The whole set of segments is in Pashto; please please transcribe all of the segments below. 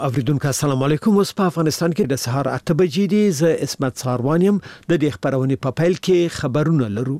اوریدونکو السلام علیکم. اوس په افغانستان کې د سهار 8 بجې دي. زه اسمت ساروانیم د دې خبرونه په پیل کې خبرونه لرو.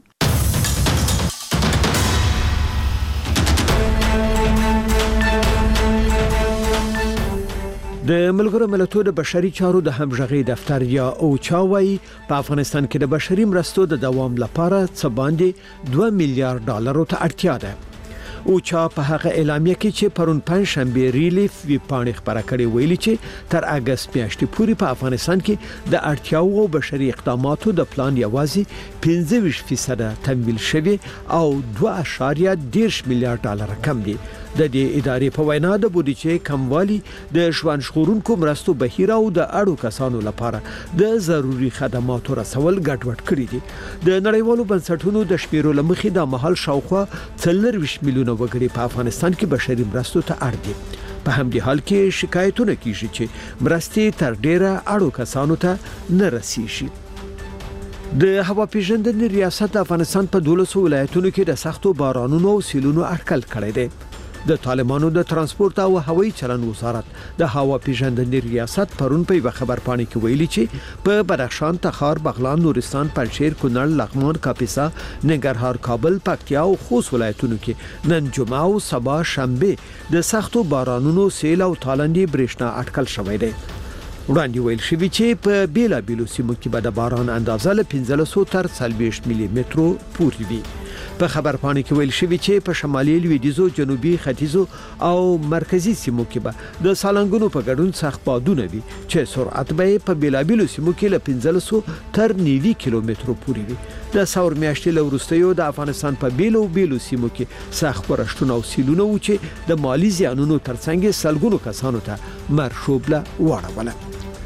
د ملګرو ملتونو د بشري چارو د همغږي دفتر یا اوچا وايي په افغانستان کې د بشري مرستو د دوام لپاره څه باندې 2 میلیارډ ډالر ته اړتیا ده. اوچا په هغه اعلامیه کې چې پرون پنځشنبه ریلیف وی پاڼې خبره کړې ویلي چې تر اگست میاشتې پورې په افغانستان کې د اړتیاو بشري اقداماتو د پلان یوازې 25% تمویل شوی او 2.10 میلیارډ ډالر کم دي. د دې ادارې په وینا د بودیجې کموالی د ژوند ژغورونکو مرستو بهیر او د اړو کسانو لپاره د ضروري خدماتو رسول ګډوډ کړی دي. د نړیوالو بنسټونو د شمیرو لمخې د محل شاوخوا 40 میلیونه وګړي په افغانستان کې بشري مرستو ته اړ دي. په همدې حال کې شکایتونه کیږي چې مرستې تر ډیره اړو کسانو ته نه رسیږي. د هوا پیژندنې ریاست د افغانستان په 12 ولایتونو کې د سختو بارانونو او سیلونو اټکل کړی دی. د طالبانو د ترانسپورت او هوایي چلند وزارت د هوا پیژندنې ریاست پرون په خبرپاڼه کې ویلي چې په بدخشان، تخار، بغلان، نورستان، پنجشیر، کونړ، لغمان، کاپیسا، ننګرهار، کابل، پکتیا او خوست ولایتونو کې نن جمعه او سبا شنبه د سختو بارانونو، سیل او تالندې برېښنا اټکل شوی دی. وړاندې ویل شوی چې په بیلابیلو سیمو کې به د باران اندازه له 1500 تر 40 ملي مترو پورې وي. په خبرپاڼه کې ویل شوی چې په شمالي، لویدیځو، جنوبي، ختیځو او مرکزی سیمو کې به د سالنګونو په ګډون سخت بادونه وي چې سرعت به په بیلابیلو سیمو کې له 1500 تر 90 کیلومترو پورې وي. د ثور میاشتې له وروسته د افغانستان په بیلو سیمو کې سخت ورښتونه او سیلونه و چې د مالی زیانونو ترڅنګ سلګونو کسانو ته مرشوبله واړوله.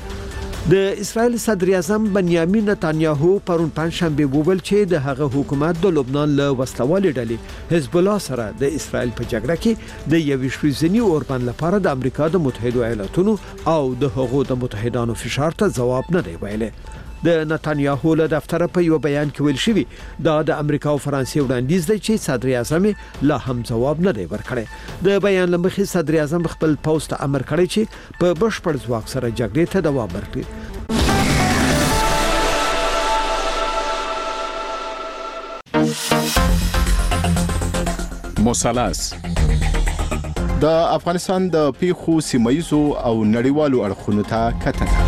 د اسرائیل صدر اعظم بنیامین نتانیاهو پرون پنځشنبه وویل چې د هغه حکومت د لبنان له وسلوالې ډلې حزب الله سره د اسرائیل په جګړه کې د یوې شویزنی اوربند لپاره د امریکا د متحده ایالاتونو او د هغو د متحدانو فشار ته ځواب نه دی ویلی. د نتانیاهو له دفتر په یو بیان کې ویل شوی دا د امریکا او فرانسې وړاندیز دی چې صدر اعظم لا هم ځواب نه دی ورکړی. د بیان لمخې صدر اعظم خپل پوسټ ته امر کړی چې په بشپړ ځواک سره جګړې ته دوام ورکړي. مثلث د افغانستان د پیښو سیمایزو او نړیوالو اړخونو ته کتنه.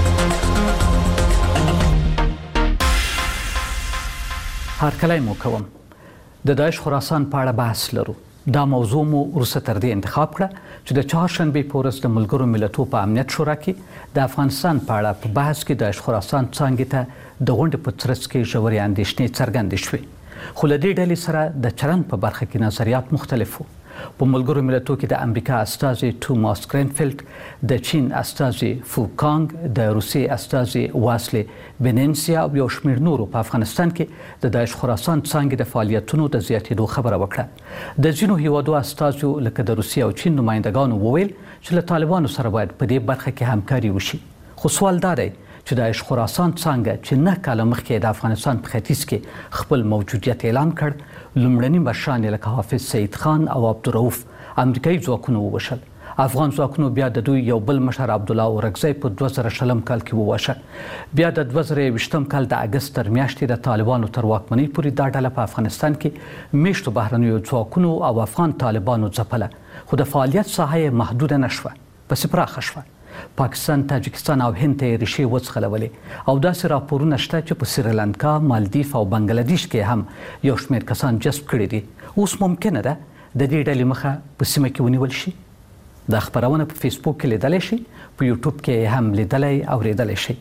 هرکلی مو کوم. د داعش خراسان په اړه بحث لرو. دا موضوع مو وروسته تر دې انتخاب کړه چې د چهارشنبې په ورځ د ملګرو ملتونو په امنیت شورا کې د افغانستان په اړه په بحث کې داعش خراسان څانګې ته د غونډې په ترڅ کې ژورې اندېښنې څرګندې شوې. خو له دې ډلې سره د چلند په برخه کې نظریات مختلف وو. په ملګرو ملتونو کې د امریکا استازي توماس گرینفیلد، د چین استازي فوکانګ، د روسیې استازي واسلي بنینسیا او یو شمېر نورو په افغانستان کې د داعش خراسان څانګې د فعالیتونو د زیاتېدو خبره وکړه. د ځینو هیوادو استازو لکه د روسیې او چین نمایندګانو وویل چې له طالبانو سره باید په دې برخه کې همکاري وشي. خو سوال دا دی چې داعش خراسان څانګه چې 9 کاله مخکې د افغانستان په ختیځ کې خپل موجودیت اعلان کړ، لومړني مشران لکه حافظ سید خان او عبدالرؤف امریکایي ځواکونو ووژل. افغان ځواکونو بیا د دوی یو بل مشر عبدالله اورکزی په 2000 کال کې ووژل. بیا د 2020 کال د اگست تر میاشتې د طالبانو تر واکمنۍ پورې دا ډله په افغانستان کې میشتو بهرنیو ځواکونو او افغان طالبانو ځپله، خو د فعالیت ساحه محدوده نشوه، پسې پراخه شوه. پاکستان، تاجکستان او هند ته ریښې وڅخلولې او داسې راپورونه شته چې په سریلانکا، مالدیف او بنگلادیش کې هم یو شمېر کسان جذب کړي دي. اوس ممکنه ده د دې ډلې مخه په سیمه کې ونیول شي. دا خبرونه په فیسبوک کې لیدلی شي، په یوټیوب کې هم لیدلی او اوریدلی شي.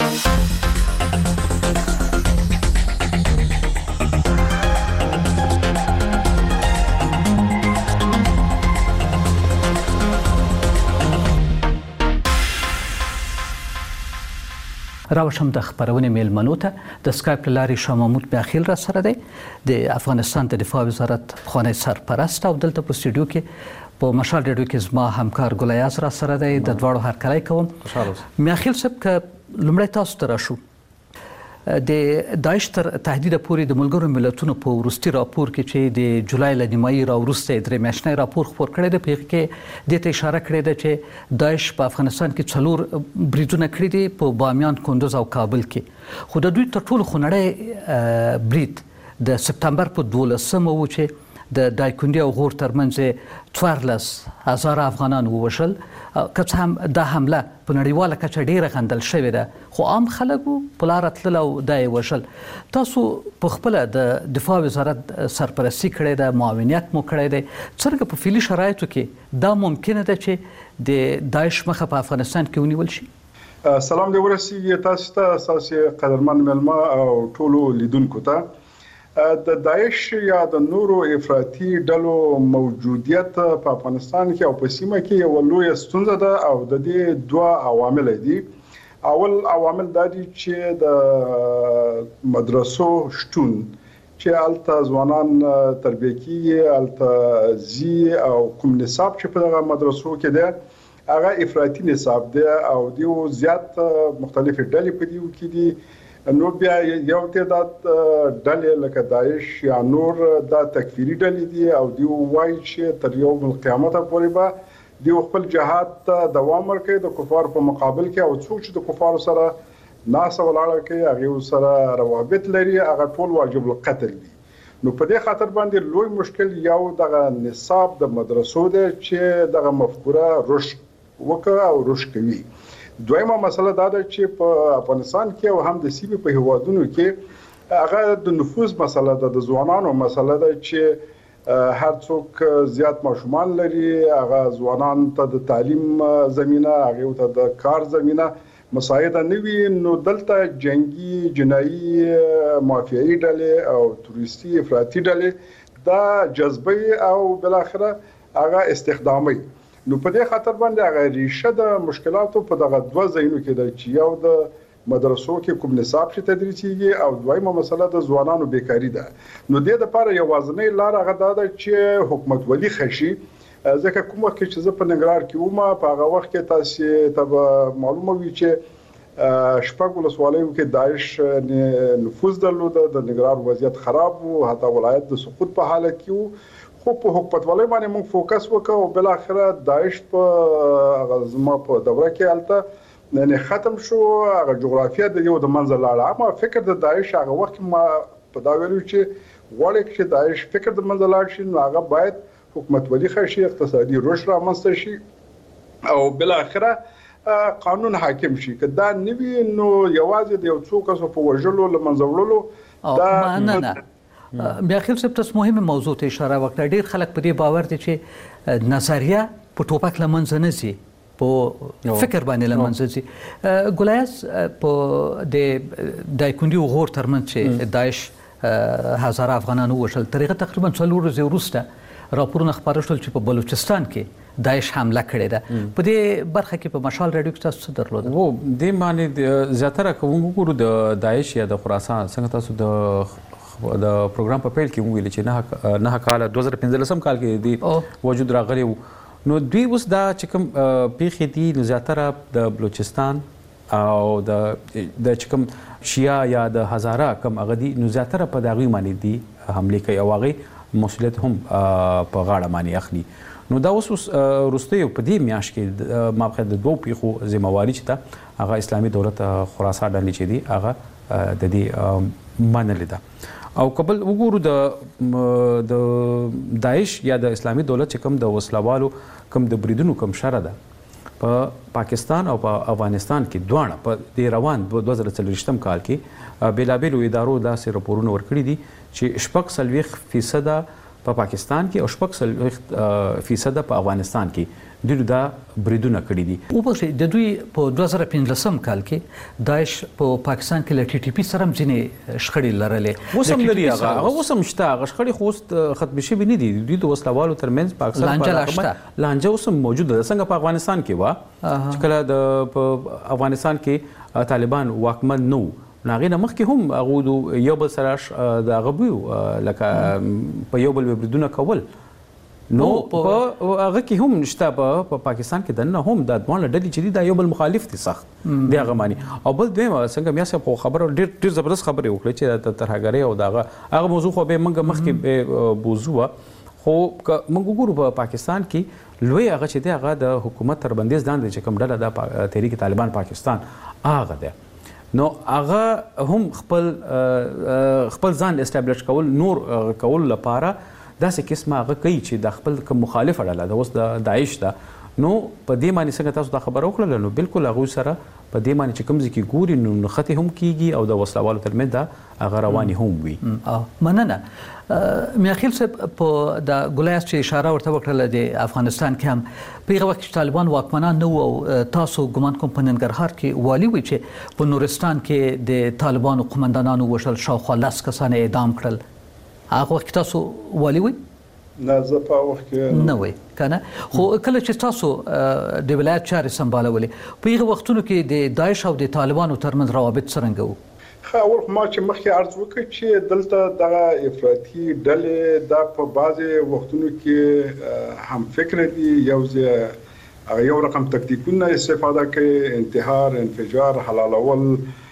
راوشم د خبرونې میلمنو ته د سکایپ له لارې شاه محمود میاخیل را سره دی، د افغانستان د دفاع وزارت پخوانی سرپرست، او دلته په سټوډیو کې په مشال ریډیو کې زما همکار ګل ایاز را سره دی. د دواړو هرکلی کوم. میاخیل صاحب که لومړی تاسو ته راشو، د داعش تر تهدید پورې د ملګرو ملتونو په وروستي راپور کې چې د جولای له نیمایي راوروسته درې میاشتنی راپور خپور کړی دی، په هغې کې دې ته اشاره کړې ده چې داعش په افغانستان کې 4 بریدونه کړي دي په بامیان، کندوز او کابل کې. خو د دوی تر ټولو خونړی برید د سپتمبر په 12 و چې د دایکنډي او غور ترمنځ 14,000 افغانان ووژل. که څه هم دا حمله په نړیواله کچه ډیره غندل شوې ده، خو عام خلکو په لاره تلل او دا یې وژل. تاسو په خپله د دفاع وزارت سرپرستي کړې ده، معاونیت مو کړی دی. څرنګه په فعلي شرایطو کې دا ممکنه ده چې د داعش مخه په افغانستان کې ونیول شي؟ سلام دې ورسیږي تاسو ته، اساسي قدرمن مېلمه او ټولو لیدونکو ته. د داعش یا د نورو افراطي ډلو موجودیت په افغانستان کې او په سیمه کې یو لوی ستونزه ده، او د دې 2 عوامل دي. اول عوامل دا دي چې د مدرسو شتون چې الته ځوانان تربیه کیږي، الته زی او کوم نصاب چې په دغه مدرسو کې ده هغه افراطي نصاب ده، او دیو زیات مختلف ډلې په دیو کې دي. نو بیا یو تعداد ډلې لکه داعش یا نور دا تکفیری ډلې دي، او دیو وایي چې تر یوم القیامت پورې به دیو خپل جهاد ته دوام ورکوي د کفار په مقابل کې، او څوک چې د کفار سره ناسه ولاړه کوي هغه سره روابط لري هغه ټول واجب القتل دي. نو په دې خاطر باندې لوی مشکل یو دغه نصاب د مدرسو دی چې دغه مفکوره رشد وکړه او رشد کوي. دویمه مسله دا ده چې په افغانستان کې او هم د سیمې په هیوادونو کې هغه د نفوذ مسله ده، د ځوانانو مسله ده چې هر څوک زیات ماشومان لري، هغه ځوانان ته د تعلیم زمينه، هغه ته د کار زمينه مساعده نه وي. نو دلته جنگي جنایي مافیایي ډلې او تروریستي افراطي ډلې دا جذبه او بل اخره هغه استخدامي. نو په دې خاطر باندې هغه ریشه د مشکلاتو په دغه 2 ځایونو کې ده چې یو د مدرسو کې کوم نصاب چې تدریسيږي، او دویمه مسله د ځوانانو بیکاری ده. نو د دې لپاره یوازینی لار هغه ده چې حکومت ولي خشي. ځکه کوم وخت چې زه په ننګرهار کې وم، په هغه وخت کې تاسو ته معلومه وي چې شپږ ولسوالیو کې داعش نفوذ درلود، د ننګرهار وضعیت خراب وو، حتی ولایت د سقوط په حالت کې وو. خو په حکومتولۍ باندې موږ فوکس وکړو، او بل اخره داعش په زما په دوره کې الته نه ختم شو، هغه جغرافیه د یو د منځ لاړه. اما فکر د داعش هغه وخت ما په دا ویلو چې غواړي چې داعش فکر د منځ لاړ شي، نو هغه باید حکومتولي خشي، اقتصادي رشد رامنځته شي، او بل اخره قانون حاکم شي. که دا نوي نو یوازې د یو څو کسو په وژلو لمنځه وړلو دا نه. بیا خیل صاحب تاسو مهمه موضوع ته اشاره وکړه. ډیر خلک په دې باور دي چې نظریه په ټوپک لمنځه نه ځي، په فکر باندې لمنځه ځي. ګولیاس په د دایکنډي او غور ترمنځ چې داعش 1000 افغانان ووژل، تقریبا 4 ورځې وروسته راپورونه خپاره شول چې په بلوچستان کې داعش حمله کړې ده. په دې برخه کې په مشال رادیو کې تاسو څه درلودل؟ وو د باندې زیاتره کوم ګورو د داعش یا د خراسان څنګه تاسو د پروګرام په پیل کې ویل چې نه کال 2015 کال کې دی وجود راغلی وو. نو دوی اوس دا چې کوم پیښې دي نو زیاتره د بلوچستان او د چې کوم شیا یا د هزاره کم هغه دي، نو زیاتره په دغه معنی دي حمله کوي او هغه مسؤلیت هم په غاړه معنی اخلي. نو دا اوس وروسته په دې میاشت کې مابقې د 2 پیښو ذمہواری چې تا هغه اسلامي دولت خراسان ډلې چې دي هغه د دې منل ده. او قبل وګورو د داعش یا د اسلامي دولت چې کوم د وسلوالو کوم د بریدونو کوم شر ده په پاکستان او په افغانستان کې دواړه په د روان 2023 کال کې بیلابیلو ادارو داسې راپورونه ورکړي دي چې 40% په پاکستان کې او 40% په افغانستان کې دوی دا بریدونه کړي دي. او په د دوی په 2015 کال کې داعش په پاکستان کې ل ټي ټي پی سره ځینې شخړې لرلې. وسم لري هغه وسم شته هغه شخړې خو ختم شي نه دي. دوی د وسلوالو ترمنځ پاکستان په لانجه اوس موجوده ده څنګه په افغانستان کې وا چې کله د افغانستان کې طالبان واکمن نو ناغې نه مخکې هم هغه یو بل سره د غبو لکه په یو بل بریدونه کول نو په هغه کې هم نشته په پاکستان کې دنه هم د دوه ډلې چې دا یو بل مخالف دي سخت دی هغه معنی او بل دوی څنګه میا څه خبره ډیر زبردست خبره وکړه چې د ترهګری او هغه موضوع خو به مخکې بوزو خو موږ ګورو په پاکستان کې لوی هغه چې دی هغه د حکومت تر بندیز لاندې چې کوم ډله د تحریک طالبان پاکستان هغه دی نو هغه هم خپل ځان استابلیش کول نور کول لپاره داسې قسمه هغه کوي چې د خپل کوم مخالفه ډله ده اوس د داعش ده نو په دې معنی څنګه تاسو دا خبره وکړه نو بالکل هغه سره په دې معنی چې کوم ځکه ګوري نو نخته هم کیږي او د وسلوالو ترمنځ دا هغه رواني هم وي مننه میاخیل صاحب په د ګولیاس چې اشاره ورته وکړه د افغانستان کې هم په هغه وخت چې طالبان واکمنان نو او تاسو ګمان کوم په ننګرهار کې والی وي چې په نورستان کې د طالبانو قومندانانو وشل شاوخوا 10 کسان اعدام کړل هغه وخت تاسو والی وي نه زه په وخت کې نه وي کنه خو کله چې تاسو د ولایت چارې سمبالولې په هغه وختونو کې د داعش او د طالبانو ترمنځ روابط څنګه وو خو اول ما چې مخکې عرض وکړ چې دلته د افراطي ډلې د په بعضي وختونو کې هم فکر دي یو رقم تکتیکونه استفاده کوي انتحار انفجار حلالول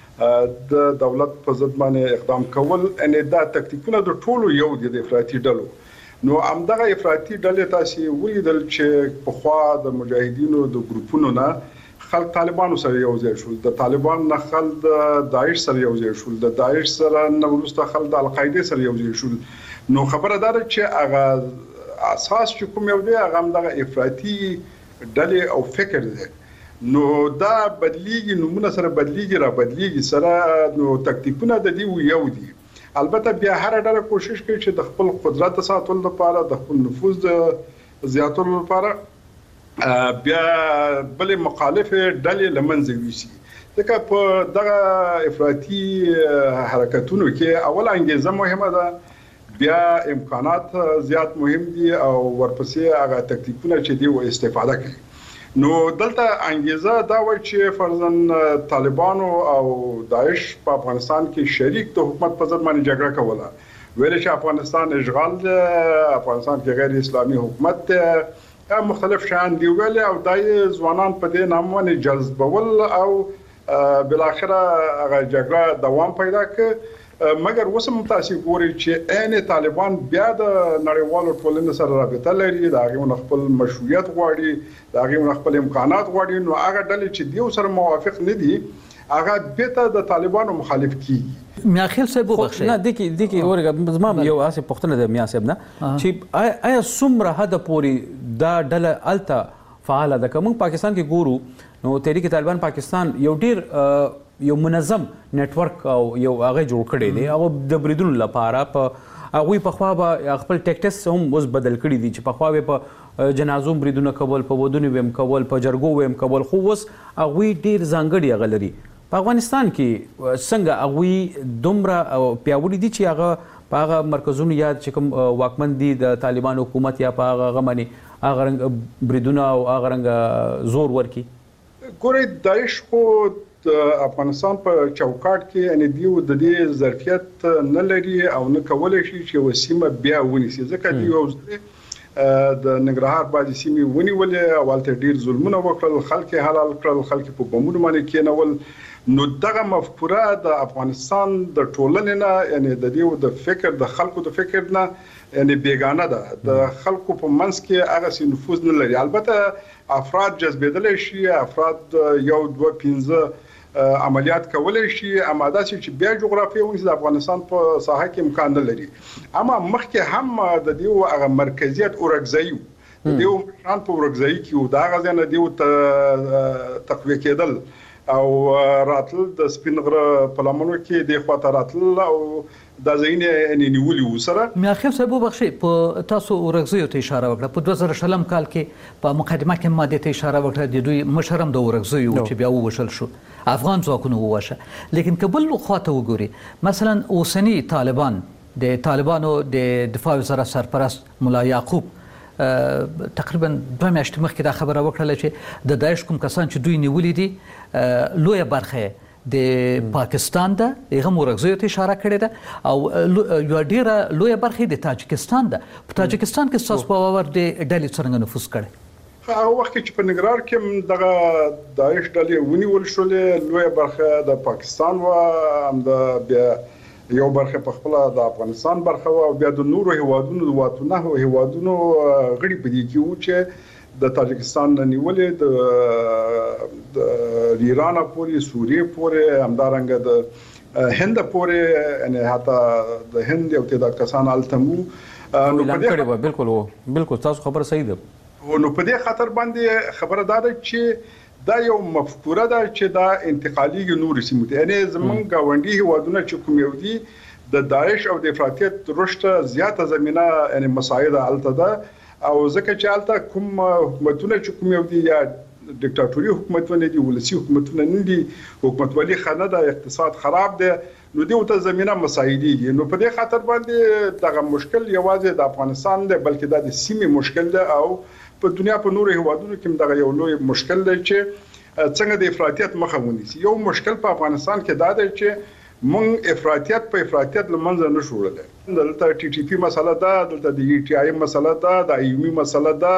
د دولت په ضد باندې اقدام کول ان دا تکتیکونه د ټولو یو دي د افراطي ډلو نو همدغه افراطي ډلې تاسو ولیدل چې په خوا د مجاهدینو د ګروپونو نه خلک طالبانو سره یو ځای شول د طالبان نه خلک د داعش سره یو ځای شول د داعش سره نو وروسته خلک د القاعده سره یو ځای شول نو خبره ده چې هغه اساس چې کوم یو دی هغه همدغه افراطي ډلې او فکر دی نو دا بدلیږي نمونه سره بدلیږي را بدلیږي سره نو تکتیکونه د دې یو دي البته بیا هر ډله کوشش کوي چې د خپل قدرت ساتلو لپاره د خپل نفوذ زیاتولو لپاره بیا بل مخالف ډلې لمنځه ویسي ځکه په دغه افراطي حرکتونو کې اول انګیزه مهمه ده بیا امکانات زیات مهم دي او ورپسې هغه تکتیکونه چې دی و استفاده کوي نو دلته انګیزه دا و چې فرضاً طالبانو او داعش په افغانستان کې شریک د حکومت په ضد باندې جګړه کوله ویل چې افغانستان اشغال دی افغانستان کې غیر اسلامي حکومت دی مختلف شان دی ویل او دای ځوانان په دې نام باندې جذبول او بل اخره هغه جګړه دوام پیدا کړ مګر وسم تاسو ګوري چې عین طالبان بیا د نړیوالو ټولنې سره رابطه لري دا غو خپل مشروعیت غواړي دا غو خپل امکانات غواړي نو هغه ډلې چې دیو سره موافق نه دي هغه به د طالبانو مخالف کیږي میاخیل صاحب وبخښه نه دګي ورګه زما یو اسه پښتنه د میا صاحب نه چې آیا سمره حد پوری دا ډله الته فعال ده کوم پاکستان کې ګورو نو تحریک طالبان پاکستان یو ډیر یو منظم نتورک او یو هغه جوړ کړی دی او د بریدونو لپاره په هغه په خوا به خپل ټیکټس هم اوس بدل کړی دي چې په خوا به په جنازو بریدونه کول په ودونو ويم کول په جرګو ويم کول خو اوس هغه ډیر ځانګړي غلري په افغانستان کې څنګه هغه دومره پیاوړي دي چې هغه په هغه مرکزونو یا چې کوم واکمن دي د طالبان حکومت یا په هغه غمني هغه رنګ بریدونه او هغه رنګ زور ورکی ګوري داعش خو افغانستان په چوکاټ کې ان دیو د دې ظرفیت نه لري او نه کولای شي چې وسیمه بیا ونیسي ځکه دیو د ننګرهار باندې سیمه ونیولې اولته ډیر ظلمونه وکړل خلک حلال کړل خلک په بمونو باندې کېنول نو دغه مفکوره د افغانستان د ټولنې نه یعنی د دیو د فکر د خلکو د فکر نه یعنی بیگانه ده د خلکو په منځ کې هغه سي نفوذ نه لري البته افراد جذبېدل شي افراد یو دوه 15 عملیات کولای شي اماده چې بیا جغرافیه ونیسي د افغانستان په ساحه کې امکان نه لري اما مخکې هم د دیو هغه مرکزیت اورګزایو دیو شان په اورګزای کې دا غزنه دیو تقویه کېدل او راتل د سپینغره په لمنو کې د خواته راتل او د زینې نیولي وسره میاخیل صاحب وبخښي په تاسو اورګزیو ته اشاره وکړه په 2000 کال کې په مقدمه کې ماده ته اشاره وکړه د دوی مشرم د اورګزیو چې بیا وشل شو افغان ځواکونو ووشه لیکن کبل خواته وګوري مثلا اوسنی طالبان د طالبانو د دفاع وزارت سرپرست مولا یعقوب تقریبا 2 میاشتې مخکې دا خبره وکړه چې د داعش کوم کسان چې دوی نیولې دي لوی برخه د پاکستان ده، هغه مرغزیو ته اشاره کړې ده، او یو ډیره لویه برخه د تاجکستان ده. په تاجکستان کې ستاسو په باور د ډلې څرنګه نفوذ کړی؟ هغه وخت چې په ننګرهار کې دغه داعش ډلې ونیول شولې، لویه برخه د پاکستان و، هم د بیا یو برخه په خپل د افغانستان برخه و، او بیا د نورو هیوادونو د واتونه هیوادونو غړي په دې کې وو چې د تاجکستان نیولې د ایران پورې، سوریه پورې، همدارنګه د هند پورې، یعنی حتی د هند یو تعداد کسان التمو نو په دې بالکل تاسو خبر صحیح ده. نو په دې خاطر باندې خبره ده چې دا یو مفکوره ده چې دا انتقالي نور سیمو ته، یعنی زمونږ گاونډي هیوادونه چې کوم یو دي د داعش او د افراطیت رشد زیاته زمينه یعنی مساعده الته ده، او ځکه چې الته کوم حکومتونه چې کوم یو دي یا دیکتاتوري حکومتونه دي، ولسی حکومتونه نه دي، حکومتولي خانه ده، اقتصاد خراب ده، نو دې ته زمينه مساعدي دي. نو په دې خاطر باندې دغه مشکل یوازې د افغانستان دی، بلکې د سیمې مشکل ده، او په دنیا په نورو هیوادونو کې دغه یو لوی مشکل دی چې څنګه د افراطیت مخه ونیسي. یو مشکل په افغانستان کې دا دی چې مونږ افراطیت په افراطیت لمنځه نه شوړل. دلته ټي ټي پی مسله ده، دلته د ای ټي آی مسله ده، د ایومي مسله ده،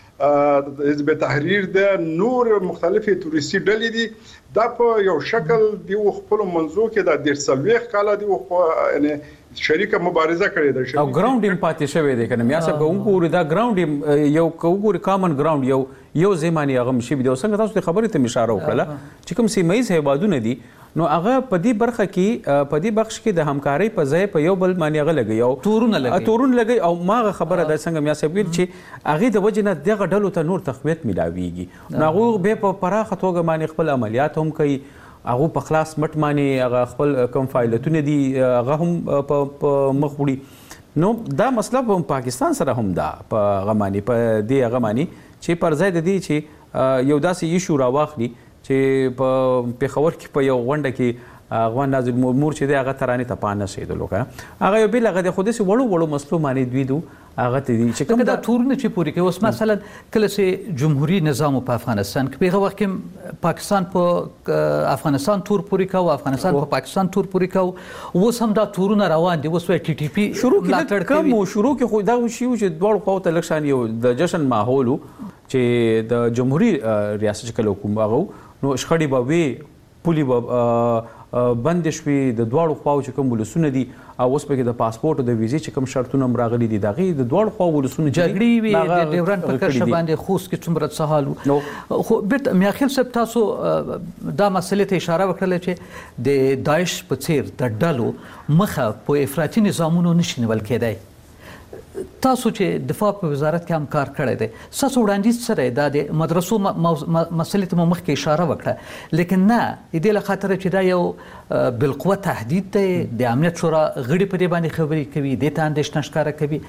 د حزب تحریر ده، نور مختلفه توريستي ډلې دي. دا په یو شکل دی خپل منځو کې د 130 کال دی یعنی شریکه مبارزه کړې ده، او ګراوند پاتې شوی دی کنه میا صاحب. وګورئ دا ګراوند یو وګورئ کامن ګراوند یو زمانی هغه مشي دی. څنګه تاسو د خبرې ته اشاره وکړه چې کوم سیمایي هیوادونه دي، نو هغه په دې برخه کې په دې بخش کې د همکارۍ په ځای په یو بل باندې هغه لګي او تورونه لګي، او ماغه خبره ده څنګه میا صاحب چې هغه د وجه نه دغه ډلو ته نور تقویت ملاويږي، نو هغه به په پراخه توګه باندې خپل عملیات هم کوي، هغه په خلاص مټ باندې هغه خپل کوم فایلټونه دي هغه هم په مخ وړي. نو دا مسله په پاکستان سره هم ده په غمانی په دې غمانی چې پر ځای د دې چې یو داسې ایشو راواخلي چې په پیښور کې په یو غونډه کې افغان ناظر مور چې دی هغه ترانه ته پانه شیدلو کنه، هغه یو بل هغه د خوده سي وړو مسلو باندې دوی دو هغه ته دي چې کوم دا تورونه چې پوری کوي. اوس مثلا کله چې جمهوریت نظام په افغانستان کې په وخت کې پاکستان په افغانستان تور پوری کوي، افغانستان په پاکستان تور پوری کوي، اوس هم دا تورونه روان دي. اوس ټي ټي پی شروع کې شروع کې خو دا شی چې دوړ خو ته لکشان یو د جشن ماحول چې د جمهوریت ریاست کله حکومت هغه نو شخړې به وي، پولي به بند شوي، د دواړو خواو چې کوم ولسونه دي او اوس پکې د پاسپورت او د ویزې چې کوم شرطونه راغلي دي دغه د دواړو خواو ولسونه جګړې وي، د ډیورنډ په کرښه باندې خوست کې څومره څه حال خو بیت میاخیل صاحب تاسو دا مسلې ته اشاره وکړه چې د داعش په څیر د ډلو مخه په افراطي نظامونو نشي نیول کېدای. تاسو چې دفاع په وزارت کې هم کار کړی دی، تاسو وړاندیز سره د مدرسو مسلې ته مخکې اشاره وکړه، لیکن نه دې له خاطر چې دا یو بالقوه تهدید دی، د امنیت شورا غړي په دې باندې خبرې کوي، د ته اندېښنه ښکاره کوي،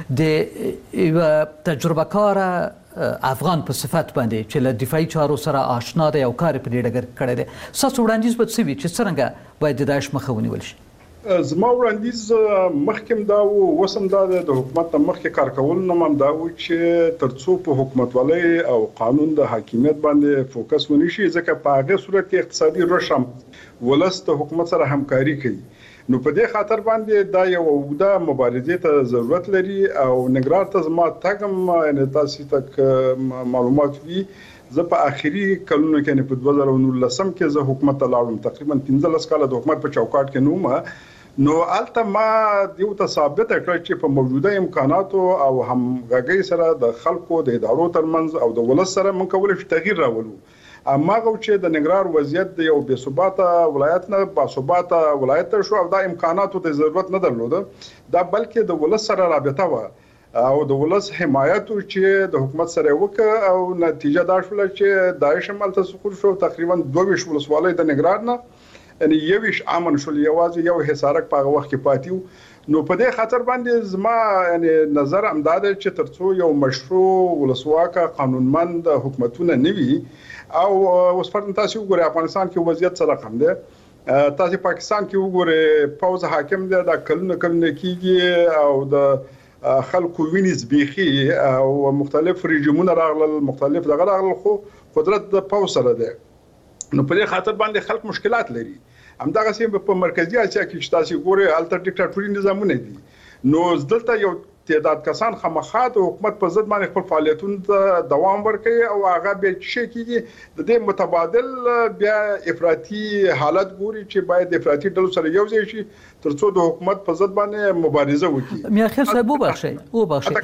د تجربه کار افغان په صفت باندې چې له دفاعي چارو سره آشنا دی او کار په دې ډګر کړی دی. تاسو وړاندیز به څه وي چې څنګه باید د داعش مخه ونیول شي؟ زما وړاندیز مخکې دا وسم دا د حکومت مخکې کار کول نه مم دا و چې ترڅو په حکومتولۍ او قانون د حاکمیت باندې فوکس ونی شي، ځکه په هغه صورت کې اقتصادي رشم ولست حکومت سره همکاري کوي. نو په دې خاطر باندې دا یو اوږده مبارزې ته ضرورت لري، او ننګرهار ته زما تګم ان تاسو تک معلومات وي. زه په اخري کلونو کې په 2019 کې زه حکومت ته لاړم، تقریبا 15 کال د حکومت په چوکاټ کې نومه. نو الته ما دیو ته ثابت کړ چې په موجوده امکاناتو او همغږي سره د خلکو د ادارو ترمنځ او د ولس سره موږ کولای شو تغییر راولو. اما غو چې د ننګرهار وضعیت د یو بې ثباته ولایت نه با ثباته ولایت شو، او دا امکاناتو ته ضرورت نه درلوده، دا بلکې د ولس سره رابطه و او د ولس حمایت چې د حکومت سره وکړه، او نتیجه دا شول چې داعش عمل ته سقوط شو. تقریبا 22 ولسوالۍ د ننګرهار نه یعنی یوش امن شول، یوازې یو حصارک په وخت کې پاتیو. نو په دې خاطر باندې زما یعنی نظر امداد چې ترڅو یو مشروع ولسواکه قانونمند حکومتونه نوي، او اوس فرض تاسو وګورئ افغانستان کې وضعیت سره رقم دی، تاسو پاکستان کې وګورئ پوز حاکم دی، دا کلونه کېږي او د خلکو ویني زبېخي او مختلف رژیمونه راغلل، مختلف دغه راغلل، خو قدرت د پوز سره دی. نو په دې خاطر باندې خلک مشکلات لري. همدغه سیم په مرکزی اسیا کې چې تاسو ګورئ الټر ډیکټاتوري نظامونه دي نو دلته یو تعداد کسان خامخا د حکومت په ضد باندې خپل فعالیتونو ته دوام ورکوي او هغه به شي کېږي د دې متبادل بیا افراطي حالت ګوري چې باید افراطي ډلو سره یو ځای شي ترڅو د حکومت په ضد باندې مبارزه وکړي. میاخیل صاحب وبخښئ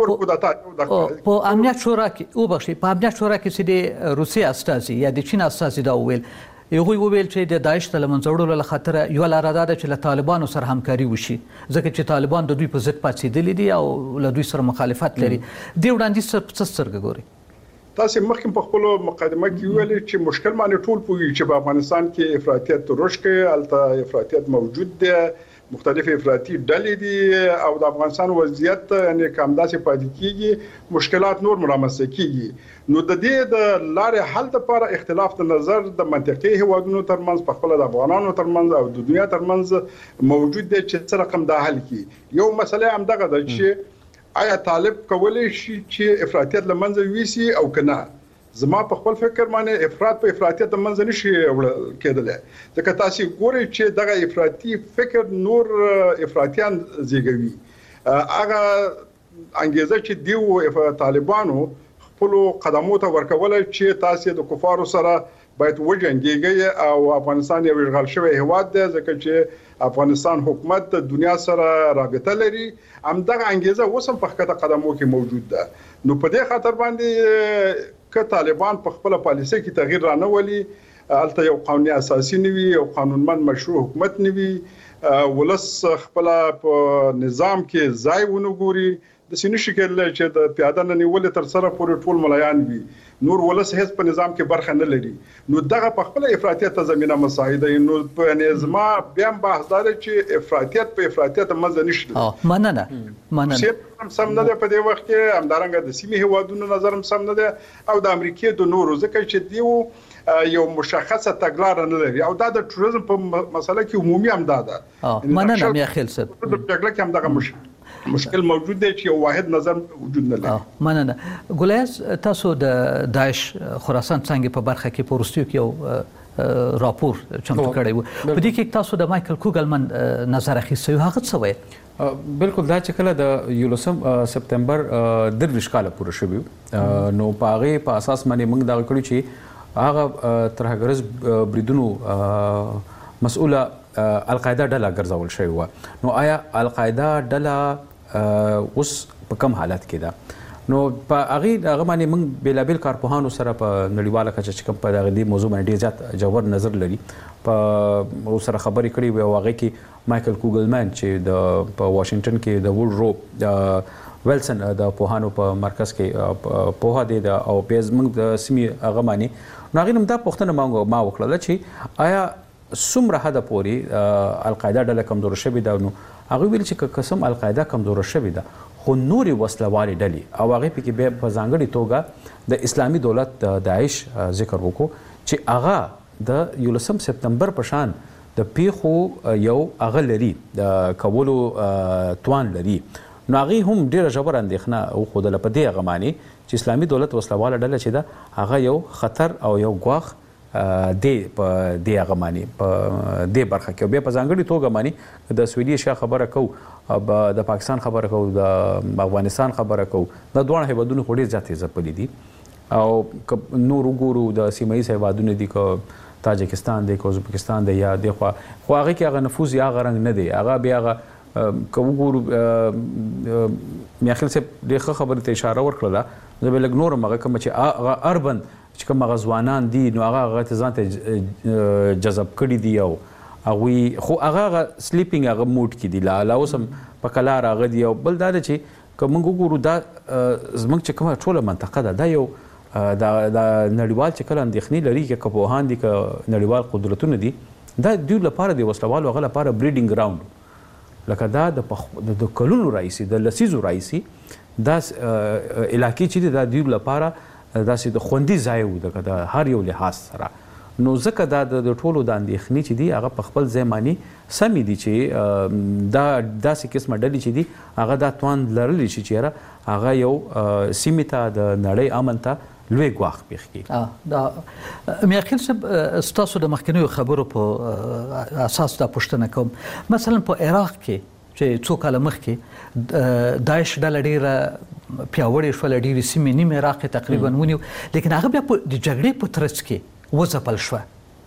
په امنیت شورا کې په امنیت شورا کې چې د روسیې استازي یا د چین استازي دا وویل یوه ویل چې د داعش د لمنځه وړلو له خاطر یو لاره دا ده چې له طالبانو سره همکاري وشي ځکه چې طالبان د دوی په ضد پاڅېدلي دي او له دوی سره مخالفت لري. دې وړاندیز څه سترګه ګوري؟ تاسو مخکې په خپل مقدمه کې ویل چې مشکل باندې ټول پوهیږي چې په افغانستان کې افراطیت رشد کوي، البته افراطیت موجود دی، مختلف افراطي ډلې دي او د افغانستان وضعیت یعنی کمداسې پاتې کیږي، مشکلات نور رامنځته کیږي. نو د دې د لارې حل لپاره اختلاف د نظر د منطقي هیوادونو ترمنځ په خپل د افغانانو ترمنځ او د دنیا ترمنځ موجود دی چې څه رقم دا حل کی. یو مسله هم دغه ده چې آیا طالب کولی شي چې افراطیت لمنځه ویسي او کنه. زما په خپل فکر باندې افراط په افراطیت منځ نشي وړل کېدل ځکه تاسو ګورئ چې دغه افراطي فکر نور افراطیان زیږوي. هغه انګیزه چې دیو طالبانو خپل قدمو ته ورکول چې تاسو د کفارو سره باید وجنګيږي او افغانستان یو اشغال شوی هیواد دی ځکه چې افغانستان حکومت د دنیا سره رابطه لري. همدغه انګیزه اوس هم په خطه قدمو کې موجود ده. نو په دې خاطر باندې که طالبان په خپل پالیسي کې تغییر را نه ولي، البته یو قانوني اساسي نوي او قانونمند مشروع حکومت نوي، ولس خپل په نظام کې ځای ونه ګوري، د سینشي کې چې د پیاده نه نیولې تر سره پورې ټول ملایان وي، نور ولس هیڅ په نظام کې برخه نه لري. نو دغه په خپل افراطیت ته زمينه مساعده. نو په نظام بیا بحث دار چې افراطیت په افراطیت مزه نشته. مننه سم نه ده په دې وخت کې همدارنګه د سیمې هیوادونو نظر هم سم نه ده او د امریکای د نورو ځکه چې دیو یو مشخصه تګلاره نه لري او دا د ټوریزم په مسله کې عمومي هم ده. مننه میاخیل صاحب. د جګړه کې هم دغه مشکل موجود دی چې یو واحد نظر وجود نه لري. مننه. ګلیاس تاسو د داعش خراسان څنګه په برخه کې پورستیو کې یو راپور چمتو کړی و په دې کې تاسو د مایکل کوګلمن نظر اخیستی هغه څه وایي؟ بالکل دا چې کله د 11 سپتمبر 23 کاله پوره شوی نو په هغه په اساس باندې موږ دا کړی چې هغه ترهګرز بریدونو مسؤله القاعده ډله ګرځول شوی و. نو آیا القاعده ډله اوس په کوم حالت کې ده؟ نو په هغه باندې موږ بیلابل کارپوهانو سره په نړیواله کچه چې کوم په دغه موضوع باندې ډیر زیات جوړ نظر لري په سره خبرې کړې وي او هغه کې مایکل کوګلمن چې په واشنگټن کې د وډرو ویلسن د پوهانو په مرکز کې پوها دی او پیز موږ د سیمې هغه باندې نو هغه نم دا پوښتنه ما وکړه چې آیا څومره حد پورې القاعده ډله کمزور شوې ده؟ نو هغه ویل چې قسم القاعده کمزور شوې ده خو نوري وسلوالي ډلې او هغه پکې به په ځانګړي توګه د اسلامي دولت د داعش ذکر وکړو چې هغه د 11 سپتمبر په شان د پیخو یو هغه لري د کولو توان لري. نو هغه هم ډیره ژور اندېښنه او خود له پدې هغه معنی چې اسلامي دولت وسلواله ډله چې ده هغه یو خطر او یو ګواخ دی په دې هغه معنی په دې برخه کې بیا په ځانګړي توګه معنی د سویلي ایشیا خبره کو د پاکستان خبره کو د افغانستان خبره کو د دوه هیوادونو خوري ځاتې ځپلې دي او نور وګورو د سیمایي هیوادونو دي کو تاجکستان دی کو ازبکستان دی یا دی خو هغه کې هغه نفوذ یا هغه رنگ نه دی هغه بیا هغه کو وګورو میاخیل صاحب دغه خبره ته اشاره ورکړه زه به لګ نور مغه کوم چې هغه اربن چې کوم غزوانان دي نو هغه ته ځان ته جذب کړي دي او هغه خو هغه سلیپینګ هغه موډ کې دي لا اوسم په کلار هغه دی او بل دا چې کوم وګورو دا زمونږ چې کومه ټوله منطقه ده یو د نړیوال چې کله اندېښنې لري چې کپوهان دي که نړیوال قدرتونه دي دا دوی لپاره د وسلوالو هغه لپاره بریډینګ ګراوند لکه دا د کلونو راځي د لسیزو راځي دا علاقې چې دا دوی لپاره داسې د خوندي ځای و د هر یو لحاظ سره. نو ځکه دا د ټولو د اندېښنې چې دي هغه په خپل ځای معنی سمې دي چې دا داسې قسمه ډلې چې دي هغه دا توان لرلی چې چېرې هغه یو سیمې ته د نړۍ امن ته لوی ګواښ پیښ کړي. دا میاخیل صاحب ستاسو د مخکنیو خبرو په اساس دا پوښتنه کوم، مثلا په عراق کې چې څو کاله مخکې داعش ډله ډېره پیاوړې شوه، ډېرې سیمې نیم عراق تقریبا ونیو، لیکن هغه بیا د جګړې په ترڅ کې وځپل شوه.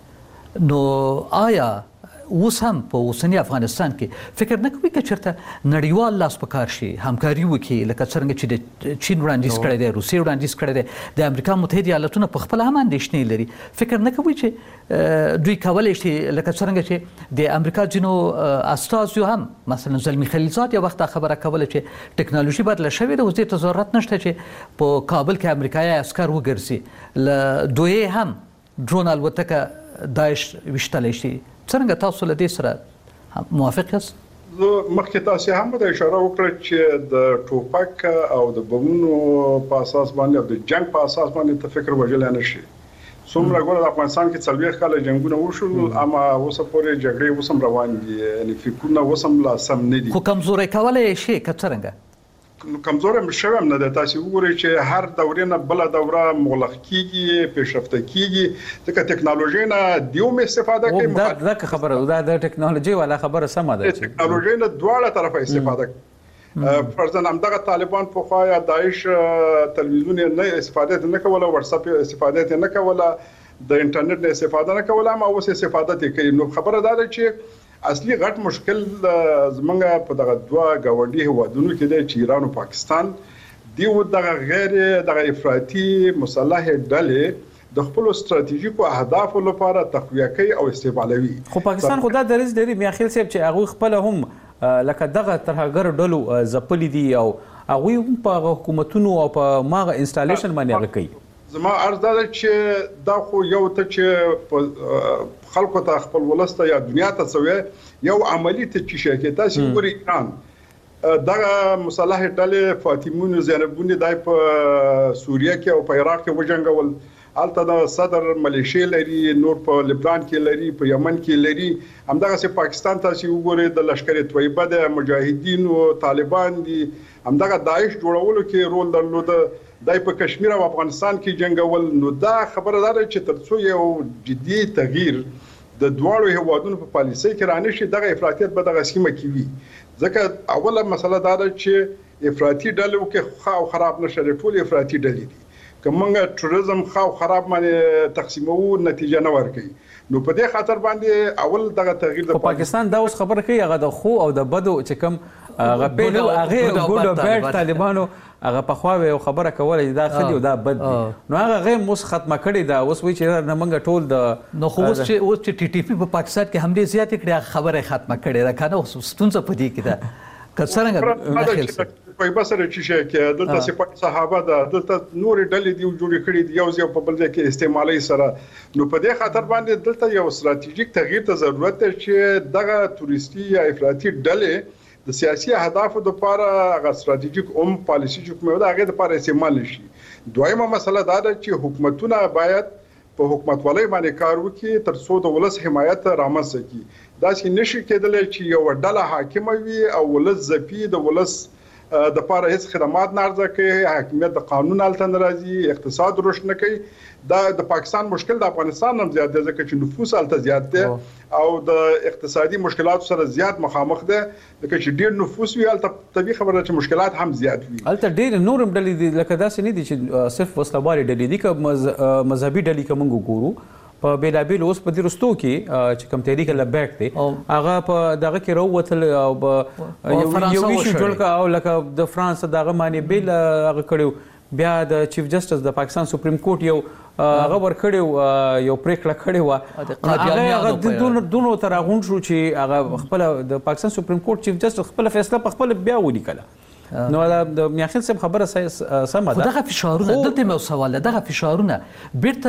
نو آیا اوس هم په اوسني افغانستان کې فکر نه کوي چې چېرته نړیوال لاس په کار شي، همکاري وکړي، لکه څرنګه چې د چین وړاندیز کړی دی، روسیې وړاندیز کړی دی، د امریکا متحده ایالتونه په خپله هم اندېښنې لري. فکر نه کوي چې دوی کولی شي لکه څرنګه چې د امریکا ځینو استازیو هم مثلا زلمي خلیلزاد یو وخت خبره کوله چې ټکنالوژي بدله شوې ده، اوس دې ته ضرورت نشته چې په کابل کې امریکایي عسکر وګرځي، له دوی هم ډرون الوتکه داعش ویشتلی شي. څنګه تاسو له دې سره موافق یاست؟ زه مخکې تاسو هم د اشاره وکړه چې د ټوپک او د بمونو په اساس باندې او د جنگ په اساس باندې ته فکر وجل نه شي. څومره ګوره د افغانستان کې 40 کاله جنگونه وشول، اما اوس پورې جګړې وسم روان دي، یعنی فکرونه وسم لا سم نه دي. خو کمزوري کولای شي که څنګه؟ کمزور هم شوم نه د تاسو وګورئ چې هر دورې نه بل دوره مغلق کیږي، پیشرفته کیږي، ځکه ټکنالوژي نه دیوم استفاده کوي. دا خبره دا د ټکنالوژي والا خبره سمه ده چې ټکنالوژي نه دواړه طرفه استفاده کوي. فرضاً همدغه طالبان په خوا یا داعش تلویزیون نه استفاده نه کوله، واتس اپ استفاده نه کوله، د انټرنیټ نه استفاده نه کوله، ما اوس استفاده کوي. نو خبره دا ده چې اصلي غټ مشکل زمونږ په دغه دوه ګاونډي هیوادونو کې دی چې ایران او پاکستان دی، و دغه غیر دغه افراطي مسلح ډلې د خپل ستراتیژیکو اهدافو لپاره تقویه کوي او استعمالوي. خو پاکستان خو دا دریځ لري میاخیل صاحب چې هغه خپل هم لکه دغه ترهګر ډلو ځپلي دي او هغه هم په حکومتونو او په ماغه انسټالیشن باندې هغه کوي. زما عرض دا چې دا خو یو ته چې خلکو ته خپل ولسته یا دنیا ته سوي یو عملی ته چې شي تاسو وګورئ ایران دغه مصالح ډلې فاطمون زینبون دای په سوریه کې او په عراق کې وجنګول، الته د صدر ملیشیا لري، نور په لبنان کې لري، په یمن کې لري، همدغه سه پاکستان تاسو وګورئ د لشکره طیبه د مجاهدین او طالبان دي، همدغه داعش جوړولو کې رول درلود، دای په کشمیر او افغانستان کې جنگول. نو دا خبره ده چې ترڅو یو جدي تغییر د دواړو هیوادونو په پالیسۍ کې رانشي، دغه افراطیت به دغه سیمه کې وي. ځکه اوله مسله دا ده چې افراطي ډلې کې خو خراب نشي، ټول افراطي ډلې دي. کومه ټوریزم خو خراب باندې تقسیمو نتیجه نه ورکړي. نو په دې خاطر باندې اول دغه تغییر د پاکستان دا اوس خبره کوي هغه د خو او د بدو چې کوم هغه پیلو هغه ګډ بیٹ طالبانو هغه په خوا یو خبره کوله دا خدي او دا بد دي، نو هغه غیر موس ختمه کړي دا اوس وی چې نه منګه ټول د نو خو اوس چې ټي ټي پی په پاکستان کې حمله زیاتې کړې خبره ختمه کړي دا کنه اوس ستونزه پدې کې ده که څنګه په بسره چې شي کې دلته سپاه صحابه ده، دلته نور ډلې دی جوړې کړې دي یو ځای په بل ځای کې استعمالي سره. نو په دې خاطر باندې دلته یو ستراتیژیک تغییر ته ضرورت ده چې دغه توريستي یا افراطي ډلې د سیاسي اهدافو لپاره هغه ستراتیژیک پالیسي چې کومه ده هغه لپاره استعمال شي. دویمه مسله دا ده چې حکومتونه باید په حکومتولۍ باندې کار وکړي ترڅو د ولس حمایت رامنځته کړي. دا چې نشي کېدلی چې یو ډله حاکمه وي او ولس ځپي، د ولس د پاره هیڅ خدمات نه ارزه کوي، حاکمیت د قانون الته ناراضي، اقتصاد رشد نه کوي. دا د پاکستان مشکل د افغانستان هم زیات دی ځکه چې نفوس الته زیات دی او د اقتصادي مشکلاتو سره زیات مخامخ دی، ځکه چې ډیر نفوس وی الته طبيعي خبره چې مشکلات هم زیات وي. الته ډیر نورم ډلې دي لکه داسې نه دي چې صرف وسلوالي ډلې دي، که مذهبي ډلې کوم ګورو په بیلابیل اوس په دې رستو کې چې کوم تحریک لبیک دی هغه په دغه کې راووتل او یو ویشو جوړ کا او لکه د فرانس دغه معنی بیل هغه کړو، بیا د چیف جسټس د پاکستان سپریم کورټ یو هغه ور کړو یو پریکړه کړې و هغه دونو تر غون شو چې هغه خپل د پاکستان سپریم کورټ چیف جسټس خپل فیصله په خپل بیا ولیکله. نو د میاخیل صاحب خبره سمه ده. دغه فشارونه دلته مو سوال دغه فشارونه بیرته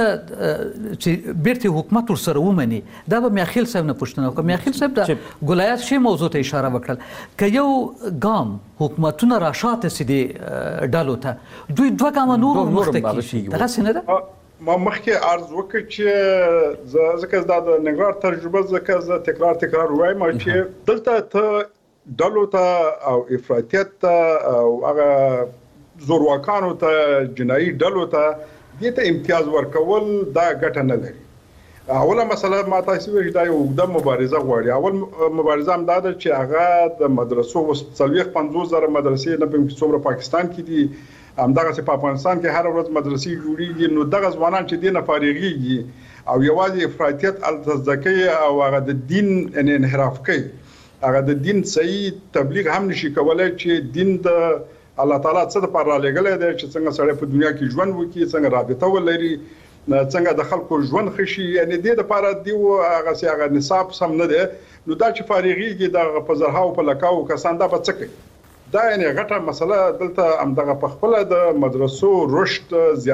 حکومت ورسره ومني، دا به میاخیل صاحب نه پوښتنه وکړه. میاخیل صاحب د ګولایات شی موضوع ته اشاره وکړه که یو ګام حکومتونه راشاته سي ډالو ته دوی دوه ګام نور مخته کیږي. دغه څنګه ده؟ ما مخکې عرض وکړ چې ځکه دا د نګار تجربه ځکه تکرار وایم چې دلته ته ډلو ته او افراطیت ته او هغه زورواکانو ته جنایي ډلو ته دې ته امتیاز ورکول دا ګټه نه لري. اوله مسله ما تاسو ویل دا یو د مبارزه غواړي. اول مبارزه هم دا ده چې هغه د مدرسو 50,000 مدرسې نه په څومره پاکستان کې دي، همدغه په افغانستان کې هر ورځ مدرسې جوړیږي، نو دغه ځوانان چې دینه فارغيږي او یوازې افراطیت التزکیه او هغه د دین انحراف کوي، هغه د دین صحیح تبلیغ هم نشي کولای چې دین د الله تعالی څخه پر را لګلې ده چې څنګه سړی په دنیا کې ژوند وکړي، څنګه رابطه ولري، څنګه د خلکو ژوند خشي. یعنی د لپاره دیو هغه نصاب سم نه ده. نو دا چې فارغيږي د په زرهاو په لکاو کسان دا به څه کوي؟ دا یعنی غټه مسله دلته همدغه په خپل د مدرسو رشد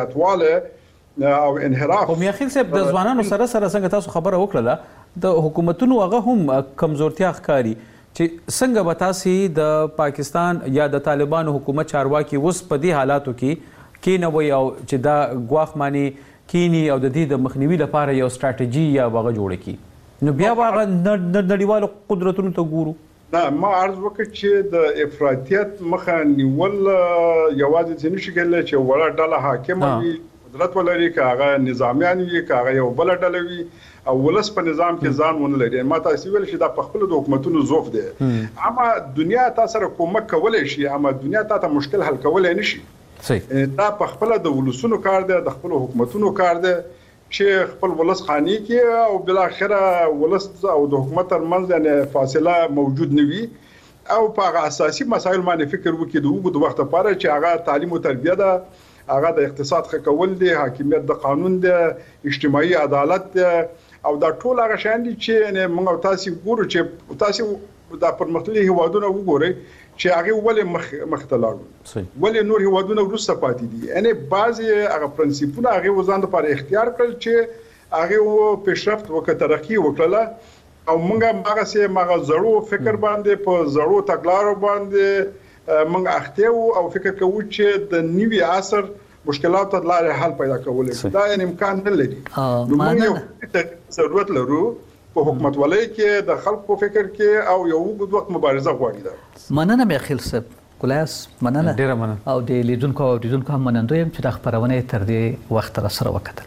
زیاتواله او انحراف. خو میاخیل صاحب د ځوانانو سره څنګه تاسو خبره وکړه د حکومتونو هغه هم کمزورتیا ښکاري چې څنګه به تاسو د پاکستان یا د طالبانو حکومت چارواکي اوس په دې حالاتو کې نه وي او چې دا ګواښ مانی کینی او د دې د مخنیوي لپاره یو ستراتیژي یا واغه جوړه کی، نو بیا واغه نړیوالو قدرتونو ته ګورو. نه، ما عرض وکړ چې د افراطیت مخه نیول یوازې نشي کېدای چې وړه ډله حاکم وي، قدرت ولري، که هغه نظامیان وي، که هغه یو بل ډله وي او ولس په نظام کې ځان ونه لري. ما تاسو ویل چې دا په خپل د حکومتونو ضعف دی، اما دنیا تاسو سره کومک کولای شي، اما دنیا تاسو مشکل حل کولای نشي. دا په خپل د ولسونو کار دی، د خپل حکومتونو کار دی چې خپل ولس خاني کې او بل اخره ولس او د حکومت ترمنځ یعنی فاصله موجود نه وي او په اساسي مسایل باندې فکر وکړي د وګړو وخت لپاره چې هغه تعلیم او تربیه ده، هغه د اقتصاد ښه کول دي، حاکمیت د قانون ده، اجتماعي عدالت ده او دا ټول هغه شان دي چې موږ تاسو ګورو چې تاسو د پرمختللي هیوادونو وګورئ چې هغه ولې مختلفه ولې نور هیوادونه وروسته پاتې دي. یعنی بعضی هغه پرنسپونه هغه وزاند لپاره اختیار کړل چې هغه پیشرفت وکړه، ترقی وکړه او موږ هغه سه مغه زړو فکر باندې په زړو تګلارو باندې موږ اخته او فکر کوو چې د نیوي عصر مشکلات ته لارې حل پیدا کولای. دا یعنی امکان نه لري. نو موږ ضرورت لرو په حکومت ولای کې د خلکو فکر کې او یو وګړو وخت مبارزه غواړي. دا مننه میاخیل صاحب، کلاس مننه ډیره مننه او د لیدونکو او لیدونکو هم مننه یم چې د خبرونه تر دې وخت را سره وکړه.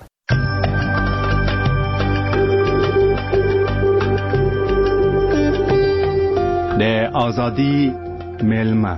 د ازادي ملما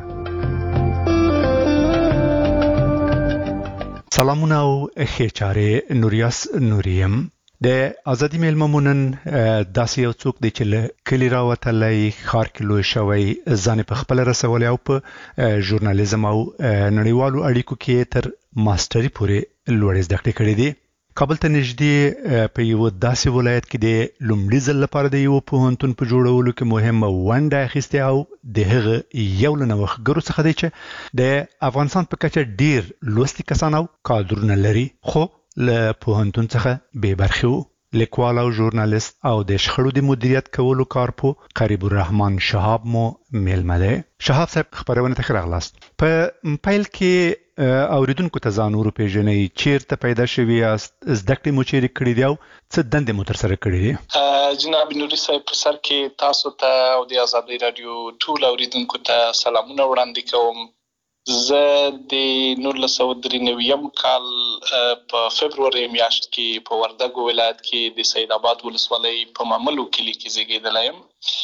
سلامونه او ښه چاره نوریاس نوریم. د ازادي ملممونن داسې یو څوک دی چې له کلی راوتلی ښار کې لوی شوی، ځان په خپل رسولی او په ژورنالیزم او نړیوالو اړیکو کې تر ماستري پورې لوړې زده کړې کړې دي. کابل ته نږدې په یو داسې ولایت کې د لومړي ځل لپاره د یو پوهنتون په جوړولو کې مهمه ونډه اخیستې او د هغه یو له نوښتګرو څخه دی چې د افغانستان په کچه ډیر لوستي کسان او کادرونه لري خو له پوهنتون څخه بې برخې وو. لیکوال او ژورنالیست او د شخړو د مدیریت کولو کارپو قریب الرحمن شهاب مو میلمه دی. شهاب صاحب خبرونه ته ښه راغلاست. په پیل کې اوریدونکو ته ځان وروپېژنئ، چیرته پیدا شوي یاست، زده کړې مو چیرې کړې دي او څه دندې مو ترسره کړې دي؟ جناب نوري صاحب، په سر کې تاسو ته او د ازادۍ راډیو ټول اوریدونکو ته سلامونه وړاندې کوم. زه د 1993 کال په فبروري میاشت کې په وردګو ولایت کې د سید آباد ولسوالۍ په ماملو کلي کې زیږیدلی یم.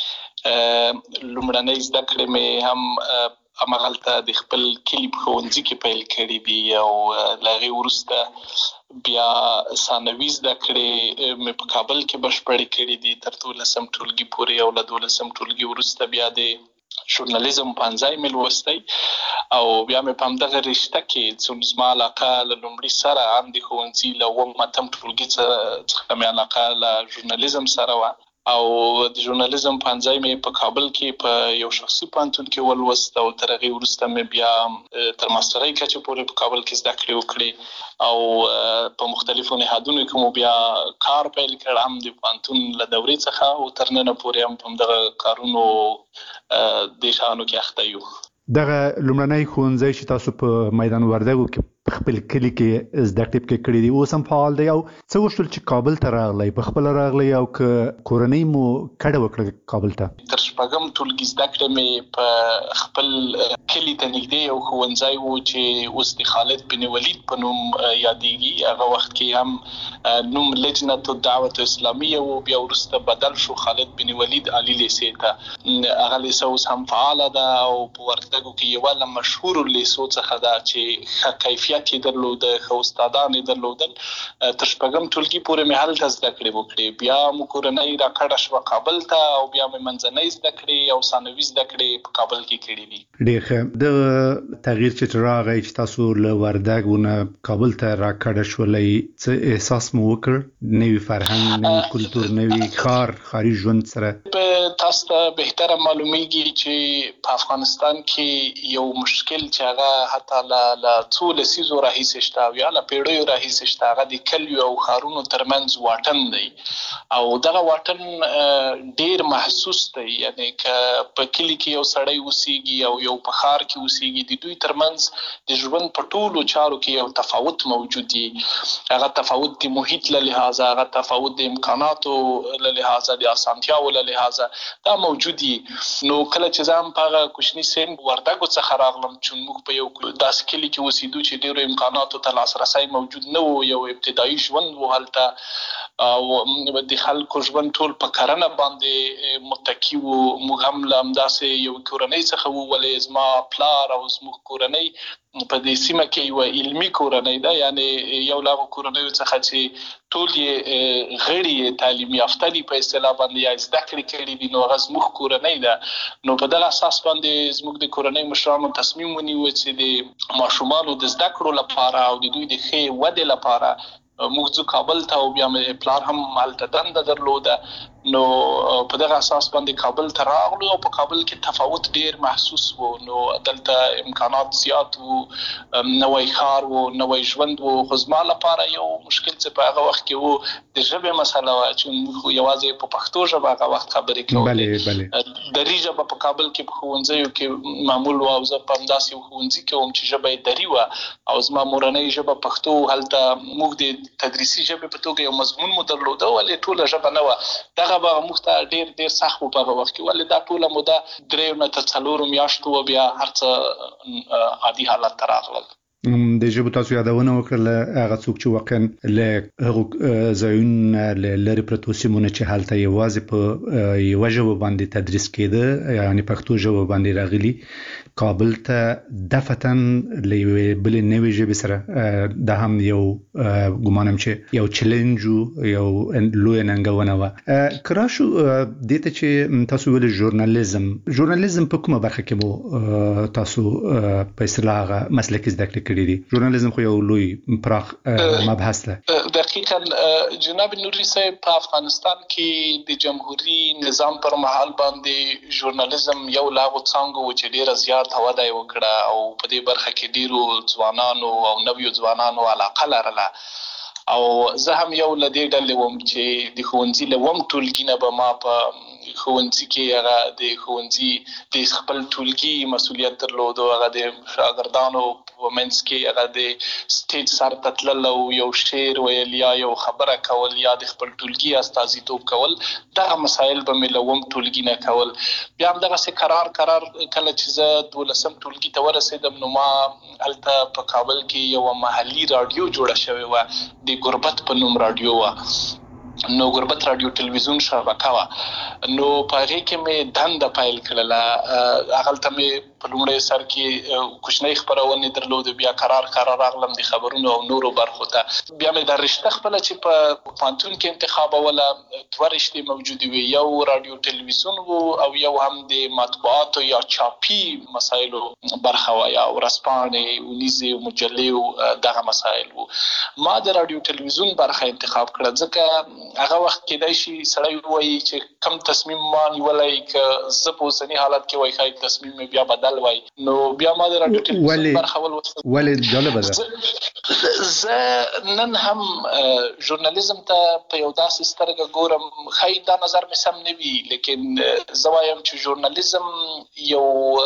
لومړنۍ زده کړې مې هم همغلته د خپل کلي په ښوونځي کې پیل کړي دي او له هغې وروسته بیا ثانوي زده کړې مې په کابل کې بشپړې کړي دي تر 12 ټولګي پورې او له 12 ټولګي وروسته بیا د ژورنالیزم پنځای مې لوستی او بیا مې په همدغه رشته کې څومره زما علاقه له لومړي سره هم د ښوونځي له اووم اتم ټولګي څخه مې علاقه له ژورنالیزم سره وه او د ژورنالیزم پنځای مې په کابل کې په یو شخصي پوهنتون کې ولوست او تر هغې وروسته مې بیا تر ماسترۍ کچې پورې په کابل کې زده کړې وکړې او په مختلفو نهادونو کې مو بیا کار پیل کړ، هم د پوهنتون له دورې څخه او تر ننه پورې هم په همدغه کارونو د شانو کې اخته یو. دغه لومړنی ښوونځی چې تاسو په میدان وردګو کې په خپل کلي کې زده کړې کړې دي اوس هم فعال دی او څه وشول چې کابل ته راغلی؟ په خپله راغلی او که کورنۍ مو کډه وکړه کابل ته؟ تر شپږم ټولګي زده کړې مې په خپل کلي ته نږدې یو ښوونځی و چې اوس د خالد بن ولید په نوم یادېږي. هغه وخت کې هم نوم لجنة الدعوة اسلامیه و، بیا وروسته بدل شو خالد بن ولید علی لیسې ته. هغه لیسه اوس هم فعاله ده او په وردګو کې یوه له مشهورو لیسو څخه ده چې ښه کیفیت یې درلوده، ښه استادان یې درلودل. تر شپږم ټولګي پورې مې هلته زده کړې وکړې. بیا مو کورنۍ راکډه شوه کابل ته او بیا مې منځنۍ زده کړې او ثانوي زده کړې په کابل کې کړې دي. ډېر ښه. د تغییر چې راغی چې تاسو له وردګو نه کابل ته راکډه شولئ، څه احساس مو وکړ؟ نوي فرهنګ، نوي کلتور، نوي ښاري ژوند سره؟ تاسو ته بهتره معلومیږي چې په افغانستان کې یو مشکل چې هغه حتی له څو لسیزو راهیسې شته او یا له پیړیو راهیسې شته، هغه د کلیو او ښارونو ترمنځ واټن دی او دغه واټن ډیر محسوس دی. یعنی که په کلي کې یو سړی اوسیږي او یو په ښار کې اوسیږي، د دوی ترمنځ د ژوند په ټولو چارو کې یو تفاوت موجود دی. هغه تفاوت د محیط له لحاظه، هغه تفاوت د امکاناتو له لحاظه، د اسانتیاو له لحاظه دا موجود دي. نو کله چې زه هم په هغه کوچني سن وردګو څخه راغلم چې موږ په یو داسې کلي کې اوسېدو چې ډېرو امکاناتو ته لاسرسی موجود نه و، یو ابتدایي ژوند و هلته او د خلکو ژوند ټول په کرنه باندې متکی و. موږ هم له همداسې یو کورنۍ څخه وو، ولې زما پلار او زموږ کورنۍ په دې سیمه کې یو علمي کورنۍ ده، یعنی یو له هغو کورنیو څخه چې ټول یې غړي تعلیم یافته دي په اصطلاح باندې یا زده کړې کړي دي، نو هغه زموږ کورنۍ ده. نو په دغه اساس باندې زموږ د کورنۍ مشرانو تصمیم ونیو چې د ماشومانو د زده کړو لپاره او د دوی د ښې ودې لپاره موږ ځو کابل ته او بیا مې پلار هم هلته دنده درلوده. نو په دغه اساس باندې کابل ته راغلو او په کابل کې تفاوت ډیر محسوس و. نو دلته امکانات زیات و، نوی ښار و، نوی ژوند و. خو زما لپاره یو مشکل چې په هغه وخت کې و د ژبې مسله وه چې موږ یوازې په پښتو ژبه هغه وخت خبرې کولې. دري ژبه په کابل کې په ښوونځیو کې معمول وه او زه په همداسې یو ښوونځي کې وم چې ژبه یې دري وه او زما مورنۍ ژبه پښتو. هلته موږ د تدریسي ژبې په توګه یو مضمون مو درلوده، ولې ټوله ژبه نه وه. دغه به موږ ته ډېر سخت و په هغه وخت کې، ولې دا ټوله موده 3 نه تر 4 میاشتو و، بیا هر څه عادي حالت ته راغلل. د ژبو تاسو یادونه وکړله، هغه څوک چې واقعا له هغو ځایونو لرې پرتو سیمونو چې هلته یوازې په یوه ژبه باندې تدریس کېده، یعنې پښتو ژبه باندې راغلي، کابل ته دفتن له یوې بلې نوې ژبې سره دا هم یو ګمانم چې یو چیلنج و، یو لویه ننګونه وه. که راشو دې ته چې تاسو ویلې ژورنالیزم په کومه برخه کې مو تاسو په اصطلاح هغه مسلکي زده کړې کړي دي؟ ژورنالیزم خو یو لوی پراخ مبحث ده. دقیقاً جناب نوري صاحب، په افغانستان کې د جمهوریت نظام پر مهال باندې ژورنالیزم یو لا غو څنګه و چې ډیره زیات وده یې وکړه او په دې برخه کې ډیرو ځوانانو او نویو ځوانانو علاقه لرله. او زه هم یو له دې ډلې وم چې د ښوونځي له وم ټولګي نه به ما په ښوونځي کې هغه د ښوونځي د خپل ټولګي مسؤلیت درلود او هغه د شاګردانو په منځ کې هغه د سټیج سر ته تلل او یو شعر ویل یا یو خبره کول یا د خپل ټولګي استازیتوب کول. دغه مسایل به مې له وم ټولګي نه کول. بیا هم دغسې قرار کله چې زه 12م ټولګي ته ورسېدم، نو ما هلته په کابل کې یوه محلي راډیو جوړه شوې وه، د ګربت په نوم راډیو وه. نو ګربت راډیو ټلویزیون شبکه وه. نو په هغې کې مې دنده پیل کړله. هغلته مې په لومړی سر کې کوچنۍ خپرونې درلودې، بیا قرار راغلم د خبرونو او نورو برخو ته. بیا مې دا رشته خپله چې په پوهنتون کې انتخابوله، 2 رشتې موجودې وې، یو راډیو ټلویزیون و او یو هم د مطبوعاتو یا چاپي مسایلو برخه وه، یا ورځپاڼې، اونیزې، مجلې، دغه مسایل و. ما د راډیو ټلویزیون برخه انتخاب کړه ځکه هغه وخت کېدای شي سړی ووایي چې کم تصمیم ما نیولی، که زه په اوسني حالت کې وایي ښایي تصمیم مې بیا بدل وای. نو بیا ما د راډیو ټلویزیون برخه ولوستله. ولې جالبه ده؟ زه نن هم ژورنالیزم ته په یو داسې سترګه ګورم، ښایي دا نظر مې سم نه وي، لیکن زه وایم چې ژورنالیزم یو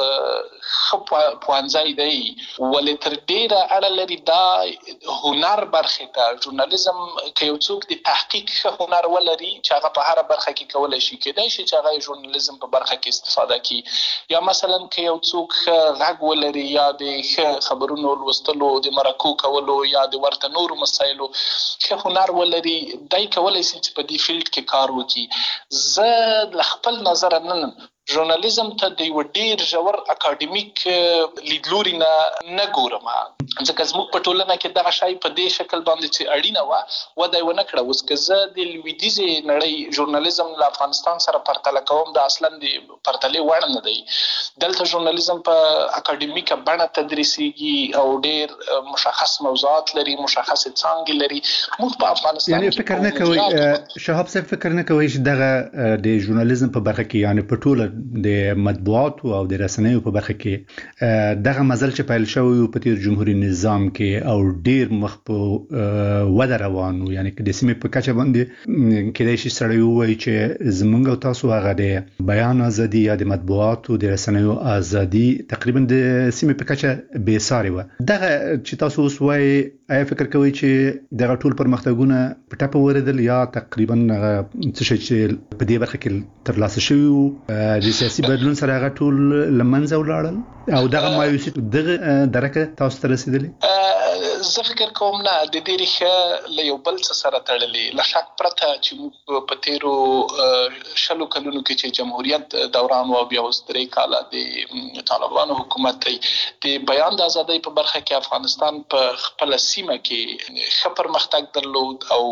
ښه پوهنځی دی، ولې تر ډېره اړه لري دا هنر برخې ته. ژورنالیزم که یو څوک د تحقیق ښه هنر ولري لري چې هغه په هر برخه کې کولای شي کېدای شي چې هغه ژورنالیزم په برخه کې استفاده کړي یا مثلا که یو څوک غږ ولري یا د خبرونو لوستلو د مرکو کولو یا د ورته نورو مسایلو ښه هنر ولري دای کولای شي چې په دې فیلډ کې کار وکړي. زه له خپل نظر نن ژورنالیزم ته د یو ډیر ژور اکاډمیک لیدلوري نه ګورم ځکه زموږ په ټولنه کې دغه شی په دې شکل باندې چې اړینه وه وده یې ونه کړه. اوس که زه د لویدیځې نړۍ ژورنالیزم له افغانستان سره پرتله کوم دا اصلا د پرتلې وړ نه دی. دلته ژورنالیزم په اکاډمیکه بڼه تدریسیږي او ډیر مشخص موضوعات لري مشخص څانګې لري. موږ په افغانستان یعنی فکر نه کوي شهاب صاحب فکر نه کوي چې دغه د ژورنالیزم په برخه کې یعنی په ټوله د مطبوعات او د رسنیو په برخه کې دغه مزل چې پیل شوی په تیر جمهوریت نظام کې او ډیر مخ په وده روانو یعنی د سیمې په کچه باندې کېدای شي سړی وایي چې زمونږ او تاسو هغه د بیان ازادي یا د مطبوعات او د رسنیو ازادي تقریبا د سیمې په کچه بې ساري و. دغه چې تاسو اوس وایي آیا فکر کوي چې دغه ټول پرمختګونه په ټاپه وریدل یا تقریبا څه شي چې په دې برخه کې ترلاسه شوی د سیاسي بدلون سره هغه ټول لمنځه ولاړل او دغه مایوسي دغه درکه تاسو ته رسیدلې؟ زه فکر کوم نه د دې ریښه له یو بل څه سره تړلې له شک پرته چې موږ په تیرو شلو کلونو کې چې جمهوریت دوران و بیا اوس 3 کاله د طالبانو حکومت دی د بیان د ازادۍ په برخه کې افغانستان په خپل سیمه کې ښه پرمختګ درلود او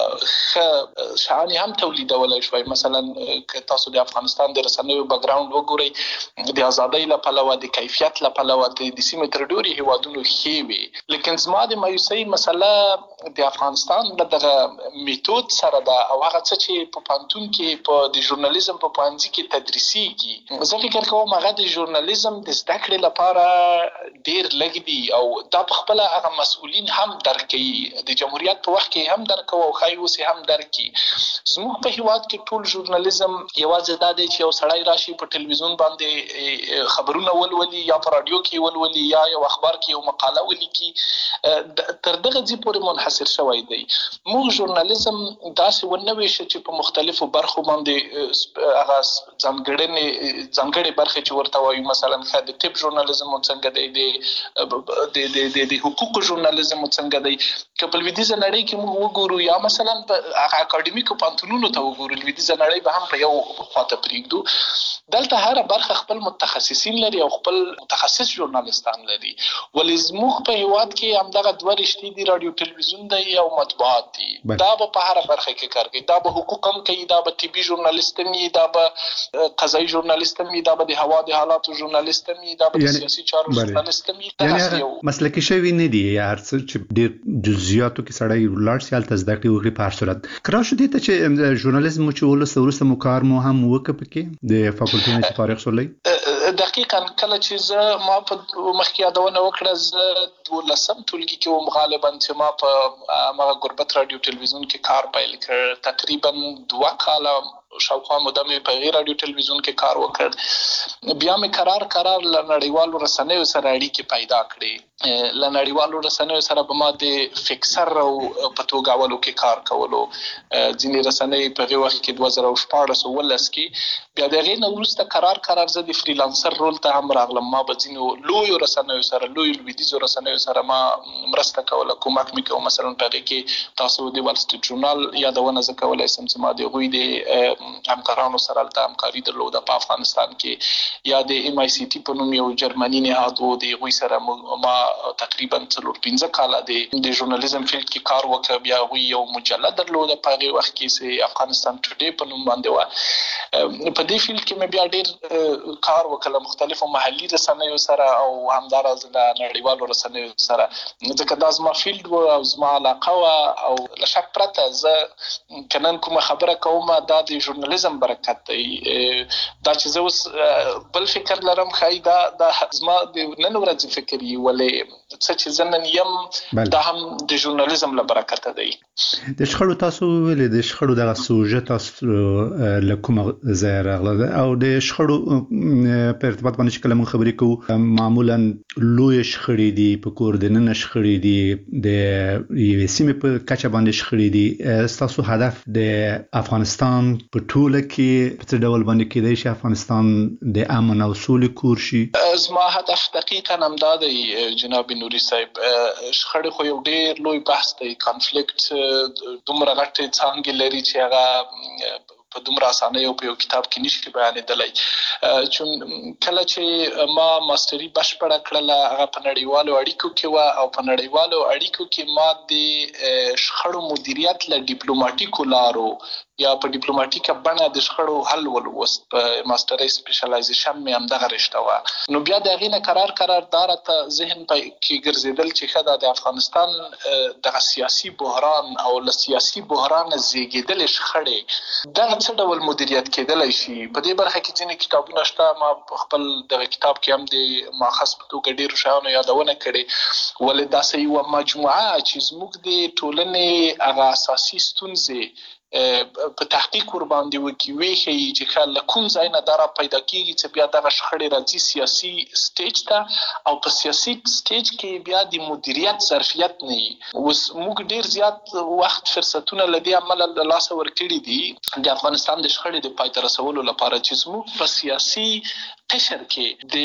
ښه شعانې هم تولیدولای شوی. مثلا که تاسو د افغانستان د رسنیو بیکګراوند وګورئ د ازادۍ له پلوه د کیفیت له پلوه د سیمې تر ډېرو هیوادونو ښې وي. لیکن زما د مایوسۍ مسله د افغانستان دغه میتود سره ده او هغه څه چې په پانتون کې په د ژورنالیزم په پانځي کې تدریسیږي. زه فکر کوم هغه د ژورنالیزم د زده کړې لپاره ډیر لږ دي او دا په خپل هغه مسؤلین هم درک کوي د جمهوریت په وخت کې هم درک او خای اوس هم درک کوي. زموږ په هیواد کې ټول ژورنالیزم یوازې دا دی چې یو سړی راشي په ټلویزیون باندې خبرونه ولولي یا په رادیو کې ولولي یا یو اخبار کې یو مقاله ولیکي تر دغه ځای پورې منحصر شوی دی. موږ ژورنالیزم داسې ونوي چې په مختلفو برخو باندې هغه ځانګړې برخې چې ورته وایي مثلا د طب ژورنالیزم څنګه دی د حقوق ژورنالیزم څنګه دی. که په لویدیځه نړۍ کې موږ وګورو یا مثلا په اکاډمیکو پانتونونو ته وګورو لویدیځه نړۍ به هم په یو خواته پرېږدو. دلته هر برخه خپل متخصصین لري او خپل متخصص ژورنالیستان لري. ولې زموږ په هیواد کې همدغه دوه رشتې دي رادیو ټلویزیون دی او مطبوعات دي. دا به په هر برخه کې کار کوي. دا به حقوق هم کوي دا به طبي ژورنالیست وي دا به قضایي ژورنالیست وي دا به د هوا د حالاتو ژورنالیست وي دا به د سیاسي چارو ژورنالیست وي. یعنی مسلکي شوی نه دی هر څه چې ډیر جزئیاتو کې سړی ولر سیال تزده کړي وګړي په هر صورت کرا شو دي ته چې ژورنالیزم چې ولسته مو کار مو هم وکړ پکې د فاکولټي نه فارغ شولې. دقیقاً کله چې زه ما په مخکې یادونه وکړه زه 12 ټولګي کې وم غالبا چې ما په هغه غربت رادیو ټلویزیون کې کار پیل کړ. تقریبا 2 کاله شاوخوا موده مې په غیر رادیو ټلویزیون کې کار وکړ. بیا مې قرار له نړیوالو رسنیو سره اړیکې پیدا کړې. له نړیوالو رسنیو سره به ما د فکسر او په توګاولو کې کار کولو. ځینې رسنۍ په هغه وخت کې 2014 کې بیا د غیر نو وروسته قرار زه د فریلانسر رول ته هم راغلم. ما به ځینو لویو رسنیو سره لویدیځو رسنیو سره ما مرسته کوله کومک مې کوم. مثلا په هغه کې تاسو د وال سټریټ ژورنال یادونه ز کولای سم چې ما د غوي د همکارانو سره د همکاري درلوده په افغانستان کې یا د ام آی سی ټي په نوم یو جرمني نهاد وو د غوي سره ما تقریبا 15 کاله د ژورنالیزم فیلډ کې کار وکړ. بیا غوي یو مجله درلوده په هغه وخت کې چې افغانستان ټوډے په نوم باندې و. په دې فیلډ کې مې بیا ډیر کار وکړ مختلفو محلي رسنیو سره او همدارز د نړیوالو رسنیو سره ځکه دا زما فیلډ و او زما علاقه و او له شک پرته زه کنن کوم خبره کوم دا د ژورنالیزم برکت دی. دا چې زه اوس بل فکر لرم خای دا زما د نن ورځې فکر یې ولې څه چې زنن یم دا هم د ژورنالیزم له برکت دی. د شخړو تاسو ولې د شخړو دغه سوژه تاسو له کوم ځای راغله او د شخړو په ارتباط باندې چې کله موږ خبرې کوو معمولا لوی شخړې دي په کور د نن شخړې دي د یوې سیمې په کچه باندې شخړې دي. ستاسو هدف د افغانستان په ټوله کې په څه ډول باندې کېدای شي افغانستان د امن او سولې کور شي؟ زما هدف دقیقاً همدا دی جناب نوري صاحب. شخړې خو یو ډېر لوی بحث دی. کانفلیکټ دومره غټې څانګې لري چې هغه په دومره اسانه یو په یو کتاب کې نشي بیانېدلی. چون کله چې ما ماستري بشپړه کړله هغه په نړیوالو اړیکو کې وه او په نړیوالو اړیکو کې ما د شخړو مدیریت له ډیپلوماټیکو لارو یا په ډیپلوماټیکه بڼه د شخړو حل ولوست. په ماستري سپیشلایزیشن مې همدغه رشته وه. نو بیا د هغې نه قرار داره ته ذهن کې ګرځېدل چې ښه ده د افغانستان دغه سیاسي بحران او له سیاسي بحرانه زیږېدلې شخړې دغه څه ډول مدیریت کېدلی شي. په دې برخه کې ځینې کتابونه شته. ما په خپل دغه کتاب کې هم د ماخذ په توګه ډېرو شیانو یادونه کړې. ولې داسې یوه مجموعه چې زموږ د ټولنې هغه اساسي ستونزې په تحقیق ور باندې وښیي چې ښه له کوم ځای نه دا را پیدا کېږي چې بیا دغه شخړې راځي سیاسي سټیج ته او په سیاسي سټیج کې بیا د مدیریت ظرفیت نه وي. اوس موږ ډېر زیات وخت فرصتونه له دې امله له لاسه ورکړي دي د افغانستان د شخړې د پای ته رسولو لپاره چې زموږ په سیاسي قشر کې د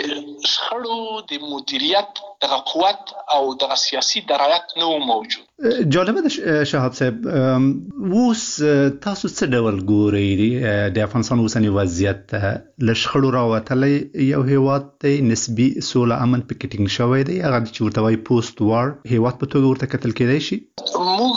شخړو د مدیریت دغه قوت او دغه سیاسي درایت نه موجود. جالبه ده شهاب صاحب، اوس تاسو څه ډول ګورئ د افغانستان اوسنی وضعیت؟ له شخړو راوتلی یو هیواد دی، نسبي سوله امن پکې ټینګ شوی دی، هغه چې ورته وایي پوسټ وار هیواد په توګه ورته کتل کېدای شي. موږ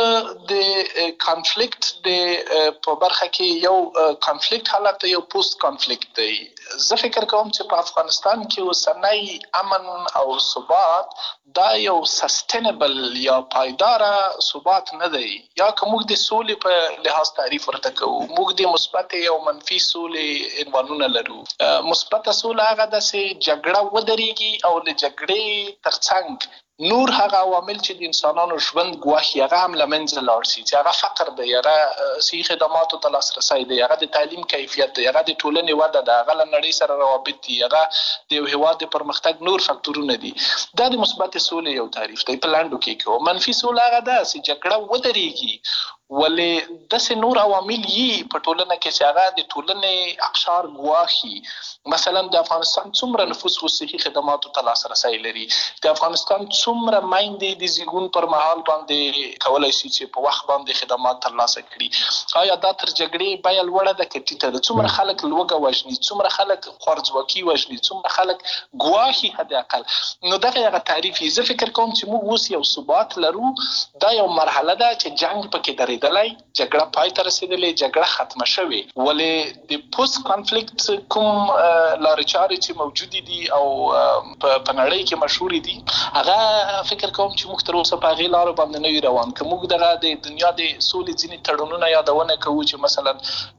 د کانفلیکټ د په برخه کې یو کانفلیکټ حالت یو پوسټ کانفلیکټ دی. زه فکر کوم چې په افغانستان کې اوسنی امن او ثبات دا یو سستینبل یا پایداره ثبات نه دی. یا که موږ د سولې په لحاظ تعریف ورته کوو، موږ د مثبت او منفي سولې عنوانونه لرو. مثبته سوله هغه ده چې جګړه ودرېږي او له جګړې ترڅنګ نور هغه عوامل چې د انسانانو ژوند ګواښي هغه هم له منځه لاړ شي، چې هغه فقر دی، هغه صحي خدماتو ته لاسرسی دی، هغه د تعلیم کیفیت دی، هغه د ټولنې وده ده، هغه له نړۍ سره روابط دي، هغه د یو هېواد د پرمختګ نور فکتورونه دي. دا د مثبت سولې یو تعریف دی په لنډو کې. منفي سوله هغه ده چې جګړه ودرېږي ولې داسې نور عوامل یي په ټولنه کې چې هغه د ټولنې اقشار ګواښي. مثلا د افغانستان څومره نفوس صحي خدماتو ته لاسرسی لري، د افغانستان څومره میندې د زیږون پر مهال باندې کولی شي چې په وخت باندې خدمات ترلاسه کړي. آیا دا تر جګړې بیه لوړه ده که ټیټه ده؟ څومره خلک لوږه وژني، څومره خلک خوارځواکي وژني، څومره خلک ګواښي حداقل. نو دغه هغه تعریف یې. زه فکر کوم چې موږ اوس یو ثبات لرو. دا یو مرحله ده چې جنګ پکې درېدلی، جګړه پای ته رسېدلې، جګړه ختمه شوې. ولې د پوسټ کانفلیکټ کوم لارې چارې چې موجودې دي او په نړۍ کې مشهورې دي هغه فکر کوم چې موږ تر اوسه په هغې لارو باندې نه وي روان. که موږ دغه د دنیا د سولې ځینې تړونونه یادونه کوو چې مثلا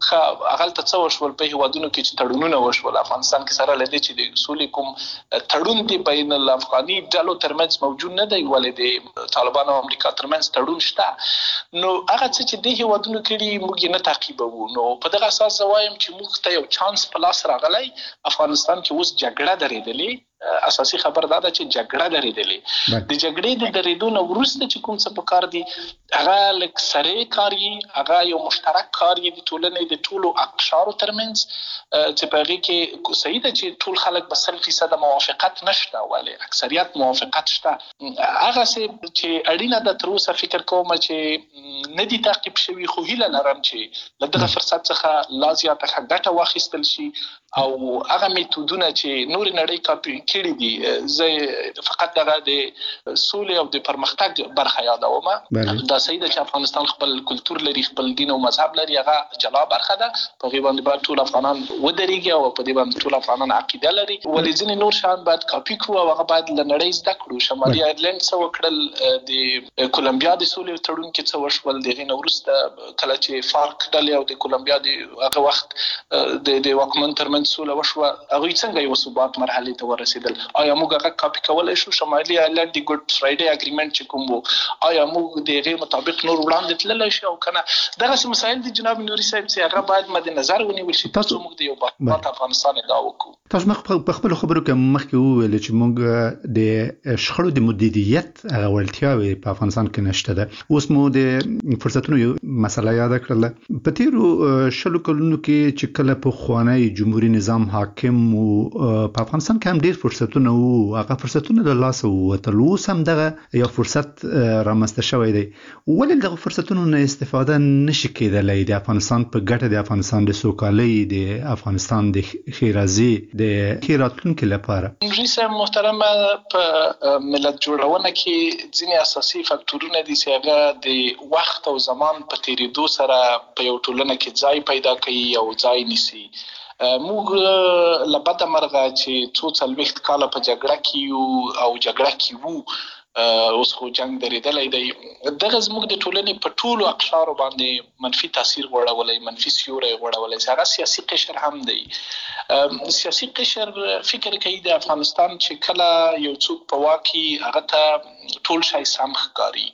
هغلته څه وشول په هېوادونو کې چې تړونونه وشول، افغانستان کې سره له دې چې د سولې کوم تړون دی بین الافغاني ډلو ترمنځ موجود نه دی، ولې د طالبانو او امریکا ترمنځ تړون شته. نو هغه څه چې د هېوادونو کړي موږ یې نه تعقیبوو. نو په دغه اساس زه وایم چې موږ ته یو چانس په لاس راغلی. افغانستان کې اوس جګړه درېدلې. اساسي خبر دا ده چې جګړه درېدلې. د جګړې د درېدو نه وروسته چې کوم څه پکار دي هغه لږ سرې کار یي، هغه یو مشترک کار یي د ټولنې د ټولو اقشارو ترمنځ چې په هغې کې صحیح ده چې ټول خلک به 100% موافقت نشته، ولې اکثریت موافقت شته. هغسې چې اړینه ده تر اوسه فکر کوم چې نه دي تعقیب شوي، خو هیله لرم چې له دغه فرصت څخه لا زیاته ښه ګټه واخیستل شي او هغه میتودونه چې نورې نړۍ کاپي کړي دي. زه فقط دغه د سولې او د پرمختګ برخه یادوم. دا صحیح ده چې افغانستان خپل کلتور لري، خپل دین او مذهب لري، هغه جلا برخه ده. په هغې باندې باید ټول افغانان ودرېږي او په دې باندې ټول افغانان عقیده لري. ولې ځینې نور شیان باید کاپي کړو او هغه باید له نړۍ زده کړو. شمالي ایرلنډ څه وکړل، د کولمبیا د سولې تړون کې څه وشول، د هغې نه وروسته کله چې فارک ډلې او د کولمبیا د هغه وخت د واکمن ترمنځ ترمنځ سوله وشوه هغوی څنګه یو ثبات مرحلې ته ورسېدل آیا موږ هغه کاپي کولی شو شمالي ایرلنډ د ګډ فرایډے اګریمنټ چې کوم وو آیا موږ د هغې مطابق نور وړاندې تللی شو او که نه دغسې مسایل د جناب نوري صاحب چې هغه باید مد نظر ونیول شي تر څو موږ د یو باثباته افغانستان ادعا وکړو. تاسو په خپلو خبرو کې مخکې وویل چې موږ د شخړو د مدیریت هغه وړتیاوې په افغانستان کې نشته ده. اوس مو د فرصتونو یو مسله یاده کړله. په تیرو شلو کلونو کې چې کله پخوانی جمهوریت نظام حاکم و په افغانستان کې هم ډېر فرصتونه وو هغه فرصتونه له لاسه ووتل. اوس هم دغه یو فرصت رامنځته شوی دی. ولې دغه فرصتونو نه استفاده نشي کېدلی د افغانستان په ګټه د افغانستان د سوکالۍ د افغانستان د ښېرازۍ د ښې راتلونکي لپاره؟ نوري صاحب محترمه په ملت جوړونه کې ځینې اساسي فکټورونه دي چې هغه د وخت او زمان په تېرېدو سره په یو ټولنه کې ځای پیدا کوي او ځای نیسي. موږ له بده مرغه چې څو څلوېښت کاله په جګړه کې یو او جګړه کې وو اوس خو جنگ درېدلی دی. دغه زموږ د ټولنې په ټولو اقشارو باندې منفي تاثیر غوړولی منفي سیوری غوړولی چې هغه سیاسي قشر هم دی. سیاسي قشر فکر کوي د افغانستان چې کله یو څوک په واک کې هغه ته ټول شی سم ښکاري.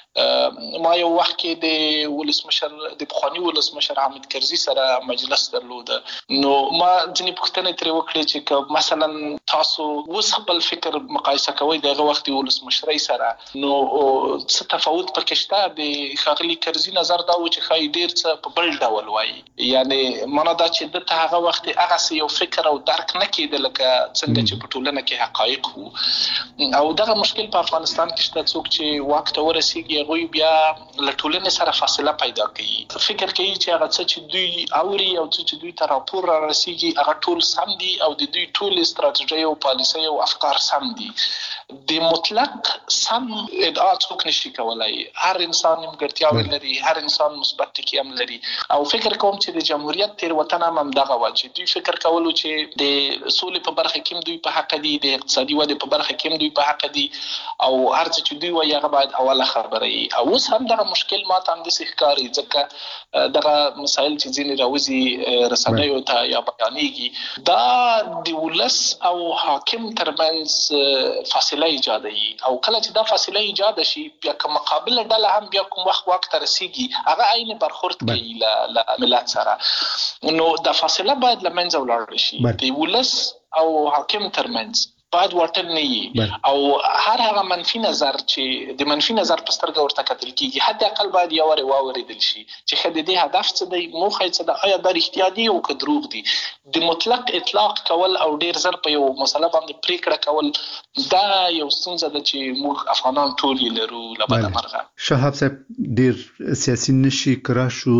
ما یو وخت کې د ولسمشر د پخواني ولسمشر حامد کرزي سره مجلس درلوده نو ما ځینې پوښتنې ترې وکړې چې که مثلا تاسو اوس خپل فکر مقایسه کوئ د هغه وخت ولسمشرۍ سره نو څه تفاوت پکې شته. د ښاغلي کرزي نظر دا و چې ښایي ډېر څه په بل ډول وایي یعنې معنا دا چې دته هغه وخت هغسې یو فکر او درک نه کېده لکه څنګه چې په ټولنه کې حقایق وو او دغه مشکل په افغانستان کې شته. څوک چې واک ته ورسېږي هغوی بیا له ټولنې سره فاصله پیدا کوي. فکر کوي چې هغه څه چې دوی اوري او څه چې دوی ته راپور رارسېږي هغه ټول سم دي او د دوی ټول استراتیژۍ او پالیسۍ او افکار سم دي. د مطلق سم ادعا څوک نشي کولی. هر انسان نیمګړتیاوې لري هر انسان مثبت ټکي هم لري او فکر کوم چې د جمهوریت تېروتنه هم همدغه وه چې دوی فکر کولو چې د سولې په برخه کې هم دوی په حقه دي د اقتصادي ودې په برخه کې هم دوی په حقه دي او هر څه چې دوی وایي هغه باید اوله خبره وي. اوس هم دغه مشکل ماته همداسې ښکاري ځکه دغه مسایل چې ځینې راوځي رسنیو ته یا بیانېږي دا د ولس او حاکم ترمنځ فاصله ایجادوي او کله چې دا فاصله ایجاده شي بیا که مقابله ډله هم بیا کوم وخت واک ته رسېږي هغه عین برخورد کوي له ملت سره نو دا فاصله باید له منځه ولاړه شي. د ولس او حاکم ترمنځ باید واټن نه وي او هر هغه منفي نظر چې د منفي نظر په سترګه ورته کتل کېږي حد اقل باید یو وارې واورېدل شي چې ښه د دې هدف څه دی موخه یې څه ده آیا دا رښتیا دي او که دروغ دي. د مطلق اطلاق کول او ډېر زر په یو مسله باندې پرېکړه کول دا یو ستونزه ده چې موږ افغانان ټول یې لرو له بده مرغه. شهاب صاحب ډېر سیاسي نشي کرا شو.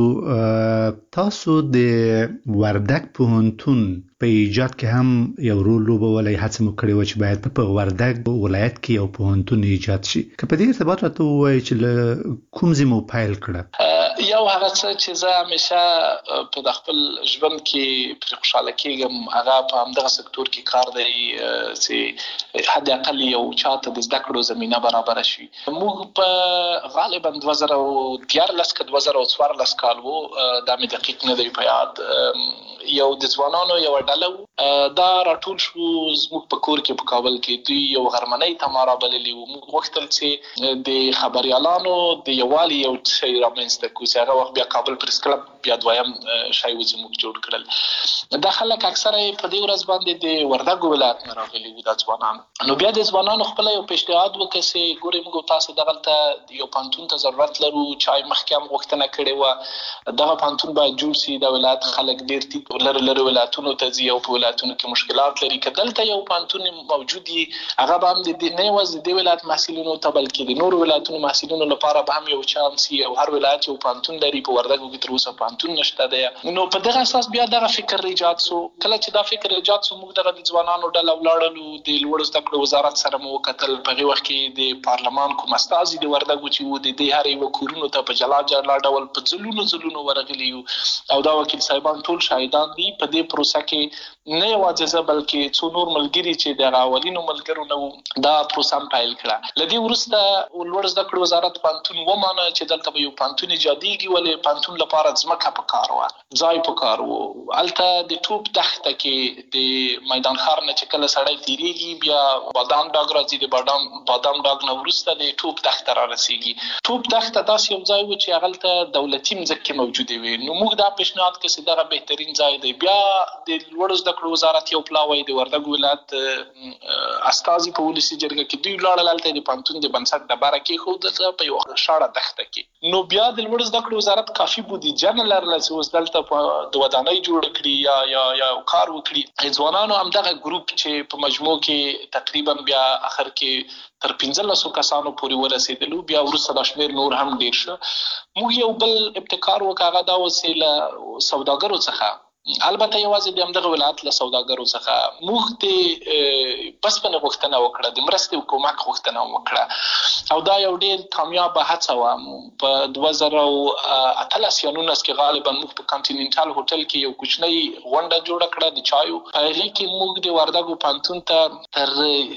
تاسو د وردګ پوهنتون په ایجاد کې هم یو رول لوبولی هڅه مو کړې چې باید په وردګ ولایت کې یو پوهنتون ایجاد شي. که په دې ارتباط راته ووایي چې له کوم ځای مو پیل کړه؟ یو هغه څه چې زه همیشه په د خپل ژوند کې پرې خوشحاله کېږم هغه په همدغه سکتور کې کار دی چې حد اقل یو چاته د زده کړو زمینه برابره شي. موږ په غالبا 2014 که 2014 کال و دا مې دقیق نه دی په یاد یو د ځوانانو یو ډله دا راټول شو زموږ په کور کې په کابل کې دوی یو غرمنۍ ته ما رابللي وو. موږ غوښتل چې د خبریالانو د یووالي یو شی رامنځته کړو چې هغه وخت بیا کابل پریس کلب بیا دویم شی و چې موږ جوړ کړل. دا خلک اکثره په دې ورځ باندې د وردګ ولایت نه راغلي وو دا ځوانان. نو بیا د ځوانانو خپله یو پیشنهاد وکړه چې ګورئ موږ تاسو دغلته یو پوهنتون ته ضرورت لرو چا مخکې هم غوښتنه کړې وه دغه پوهنتون باید جوړ شي. د ولایت خلک ډېر لرې ولایتونو ته ځي او په ولایتونو کې مشکلات لري. که دلته یو پوهنتون موجود وي هغه به هم نه یوازې د دې ولایت محصلینو ته بلکې د نورو ولایتونو محصلینو لپاره به هم یو چانس وي او هر ولایت یو پوهنتون لري. په وردګو کې تر اوسه پوهنتون نشته دی. نو په دغه اساس بیا دغه فکر ایجاد سو. کله چې دا فکر ایجاد سو موږ دغه د ځوانانو ډله ولاړلو د لوړو زده کړو وزارت سره مو وکتل. په هغې وخت کې د پارلمان کوم استازي د وردګو چې وو د دې هر یوه کورونو ته په جلا جلا ډول په ځلونو ورغلي یو او دا وکیل صاحبان ټول شاهدان شهیدان دي په دې پروسه کې نه یوازې زه بلکې څو نور ملګري چې د اولینو ملګرو نه دا پروسه پیل کړه. لدی ورسته ولور زده کړو وزارت پانتون ومانه چې دلته به یو پانتون ایجادېږي ولې پانتون لپاره ځمکه پکار و ځای پکار و الته د ټوپ دښته کې د میدان ښار نه چې کله سړی تیریږي بیا بادام ډاګ راځي د بادام ډاګ نه ورسته د ټوپ دښته را رسیږي. ټوپ دښته داسې یو ځای و چې هغه دولتي مځکې موجودې وي. نو موږ دا پیشنهاد کړ چې دغه بهترین ځای دی. بیا د لوړ زده کړو وزارت یو پلاوی د وردګ ولایت استازي په ولسي جرګه کې دوی لاړل هلته د پانتون د بنسټ ډبره کېښودل په یو شاړه دښته کې. نو بیا د لوړ زده کړو وزارت کافي بودیجه نه لرله چې اوس دلته د ودانۍ جوړ کړي یا کار وکړي. ځوانانو همدغه ګروپ چې په مجموع کې تقریبا بیا اخر کې تر 1500 کسانو پورې ورسېدلو. بیا وروسته د شمېر نور هم ډېر شو. موږ یو بل ابتکار وکړ، هغه دا وسیله سوداګرو څخه البته یوازې د همدغه ولایت له سوداګرو څخه موږ د بسپنه غوښتنه وکړه، د مرستې او کومک غوښتنه وکړه او دا یو ډېر کامیابه هڅه وه. په 2018 یا 19 کې غالبا موږ په کانټیننټال هوټل کې یو کوچنی غونډه جوړه کړه د چایو. په هغې کې موږ د وردګو پانتون ته تر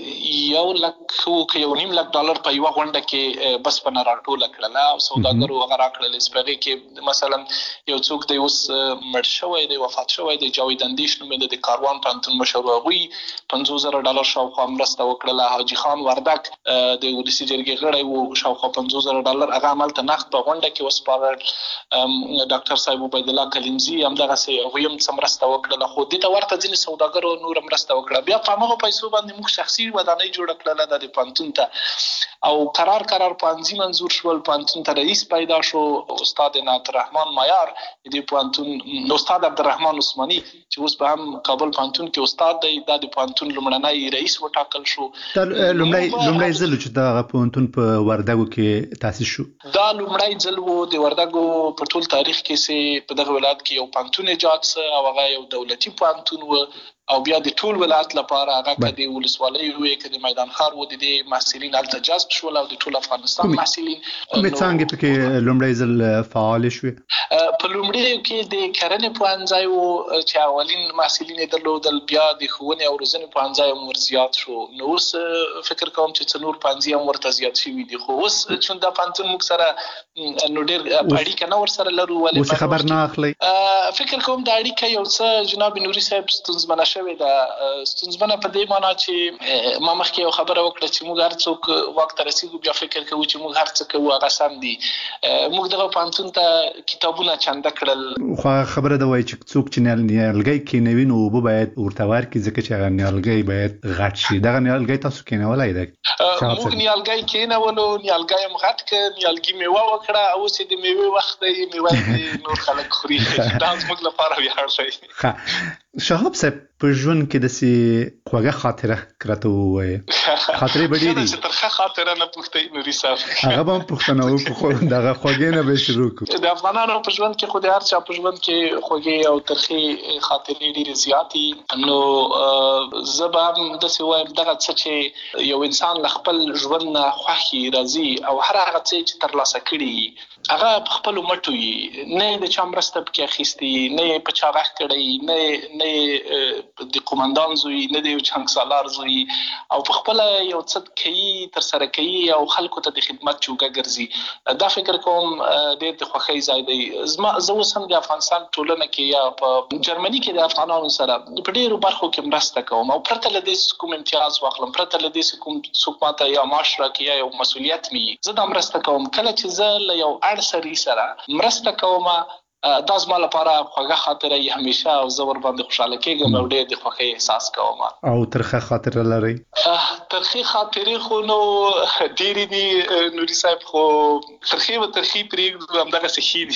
$1.5 په یوه غونډه کې بسپنه راټوله کړله او سوداګرو هغه راکړله. په هغې کې مثلا یو څوک دی اوس مړ شوی دی، وفات شوی دی، جاوید اندیش نومېده، د کاروان پانتون مشر، هغوی $50,000 شاوخوا مرسته وکړله. حاجي خان وردک د ولسي جرګې غړی و، شاوخوا $50,000 هغه هملته نقد په غونډه کې وسپارل. ډاکټر صاحب عبید الله کلمزي همدغسې هغوی هم څه مرسته وکړله. خو دې ته ورته ځینې سوداګرو نور مرسته وکړه. بیا په همغو پیسو باندې موږ شخصي ودانۍ جوړه کړله د پانتون ته او قرار پانځي منظور شول. پانتون ته رئیس پیدا شو، استاد عنایت الرحمن مایار، د پانتون استاد عبدالرحمن عثماني چې اوس به هم کابل پانتون کې استاد دی، دا د پانتون لومړنی رئیس وټاکل شو. لومړی ځل چې دا پانتون په وردګو کې تاسیس شو، دا لومړی ځل و د وردګو په ټول تاریخ کې چې په دغه ولایت کې یو پانتون ایجاد سه او هغه یو دولتي پانتون و او بیا د ټول ولایت لپاره هغه که د ولسوالۍ وي که د میدان ښار و، د دې محصلین هلته جذب شول او د ټول افغانستان محصلین. کومې څانګې پکې لومړی ځل فعال شوې؟ په لومړیو کې د کرنې پوهنځی و چې اولین محصلین یې درلودل، بیا د ښوونې او روزنې پوهنځی هم ور زیات شو. نو اوس فکر کوم چې څه نور پوهنځي هم ورته زیات شوي دي. خو اوس چون دا پوهنتون موږ سره نو ډېر اړیکه نه ورسره لرو. اوس خبر نه اخلئ؟ فکر کوم دا اړیکه یو څه جناب نوري صاحب ستونزمنه شوې ده. ستونزمنه په دې معنا چې ما مخکې یو خبره وکړه چې موږ هر څوک واک ته رسېږو بیا فکر کوو چې موږ هر څه کوو هغه سم دي. موږ دغه پوهنتون ته کتابونه چنده کړل. خو خبره ده وایي چې څوک چې نیالګی کېنوي نو اوبه باید ورته ورکړي، ځکه چې هغه نیالګی باید غټ شي. دغه نیالګی تاسو کېنولی دی؟ موږ نیالګی کېنولو، نیالګی هم غټ کړ، نیالګي میوه وکړه. اوس یې د میوې وخت دی، میوه نور خلک خوري. دا زموږ لپاره ویاړ دی. شهاب صاحب په ژوند کې داسې خوږه خاطره راته ووایه. خاطرې به ډېرې چې ترخه خاطره نه پوښتئ نوري صاحب، هغه به هم پوښتنه وکړو، دغه خوږې نه به شروع کړو. د افغانانو په ژوند کې خو د هر چا په ژوند کې خوږې او ترخې خاطرې ډېرې زیاتې. نو زه به هم داسې وایم دغه څه چې یو انسان له خپل ژوند نه خوښي راځي او هر هغه څه چې ترلاسه کړي هغه په خپلو مټو وي، نه یې د چا مرسته پکې اخیستې، نه یې په چا غږ کړی، نه یې د قومندان زوی، نه د یو چانګ زوی، او په خپله یو څه کوي، ترسره کوي او خلکو ته د خدمت جوګه ګرځي. دا فکر کوم ډېر د خوښۍ ځای دی. زه اوس هم د افغانستان ټولنه کې یا په جرمني کې د افغانانو سره په ډېرو برخو کې مرسته کوم او پرته له دې کوم امتیاز واخلم، پرته له دې کوم څوک ماته یا معاش راکړي یا یو مسؤلیت مې زه دا مرسته کوم. کله چې زه له یو سړي سره مرسته کوم دا زما لپاره خوږه خاطره یې همیشه او زه ورباندې خوشحاله کېږم او ډېر د خوښۍ احساس کوم. او ترخه خاطره لرئ؟ ترخې خاطرې خو نو ډېرې دي نوري صاحب، خو ترخې به ترخې پرېږدو، همدغسې ښې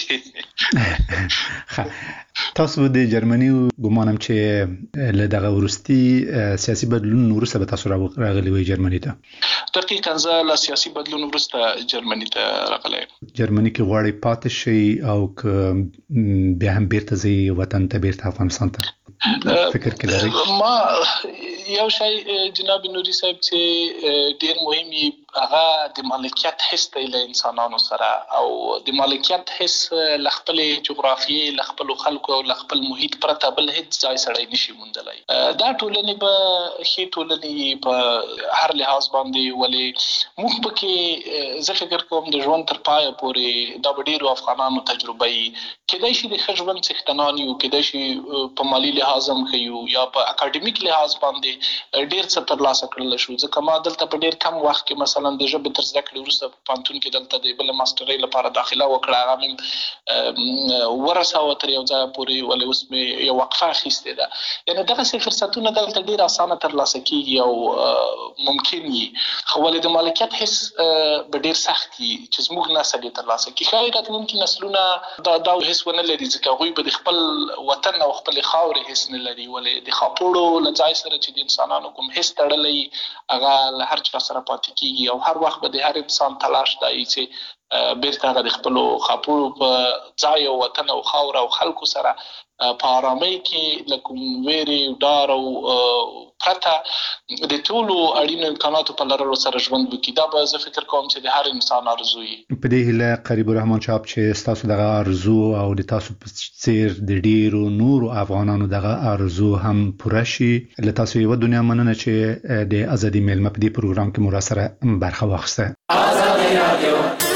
دي. تاسو د جرمني ګمانم چې له دغه وروستي سیاسي بدلون وروسته به تاسو راغلي وئ جرمني ته؟ دقیقاً زه له سیاسي بدلون وروسته جرمني ته راغلی یم. جرمني کې غواړئ پاتې شئ او که بیا هم بیرته ځئ وطن ته، بیرته افغانستان ته فکر کې لرئ؟ ما یو شی جناب نوري صاحب چې ډېر مهم هغه د مالکیت حس له انسانانو سره او د مالکیت حس له خپل جغرافیې له خپل خلکو او له خپل محیط پرته بل هیڅ ځای سړی نشي موندلای. دا ټولنې به هي ټولنې په هر لحاظ باندې ولې موږ پکې زه فکر کوم د ژوند تر پایه پورې دا ډیرو افغانانو تجربه کېدای شي د ژوند څښتنان یو، کېدای شي په مالی لحاظ هم ښیو یا په اکاډمیک لحاظ باندې ډیر څه ترلاسه کړل شو. ځکه ما دلته په ډیر کم وخت کې مثلا د ژبې تر زده کړې وروسته په پوهنتون کې دلته د بل ماسترۍ لپاره داخله وکړه. هغه مې ورساوه تر یو ځای پورې، ولې اوس مې یو وقفه اخیستې ده. یعنې دغسې فرصتونه دلته ډیر اسانه ترلاسه کېږي او ممکن وي، خو ولې د مالکیت حس به ډیر سخت وي چې زموږ نسل یې ترلاسه کړي. ښایي راتلونکي نسلونه دا حس ونه لري ځکه هغوی به د خپل وطن او خپلې خاورې حس نه لري. ولې د خاپوړو له ځای سره چې د انسانانو کوم حس تړلی هغه له هر چا سره پاتې کېږي او هر وخت به د هر انسان تلاش دی چې بیرته هغه د خپلو خاپوړو په ځای او وطن او خاور او خلکو سره په آرامۍ کې له کوم ویرې ډار او پرته د ټولو اړینو امکاناتو په لرلو سره ژوند وکړي. دا به زه فکر کوم چې د هر انسان ارزو وي. په دې هیله قریب الرحمن چاپ چې ستاسو دغه ارزو او د تاسو په څیر د ډیرو نورو افغانانو دغه ارزو هم پوره شي. له تاسو یو دنیا مننه چې د ازادي میلمه په دې پروګرام کې مو را سره برخه واخیسته. ازادي رادیو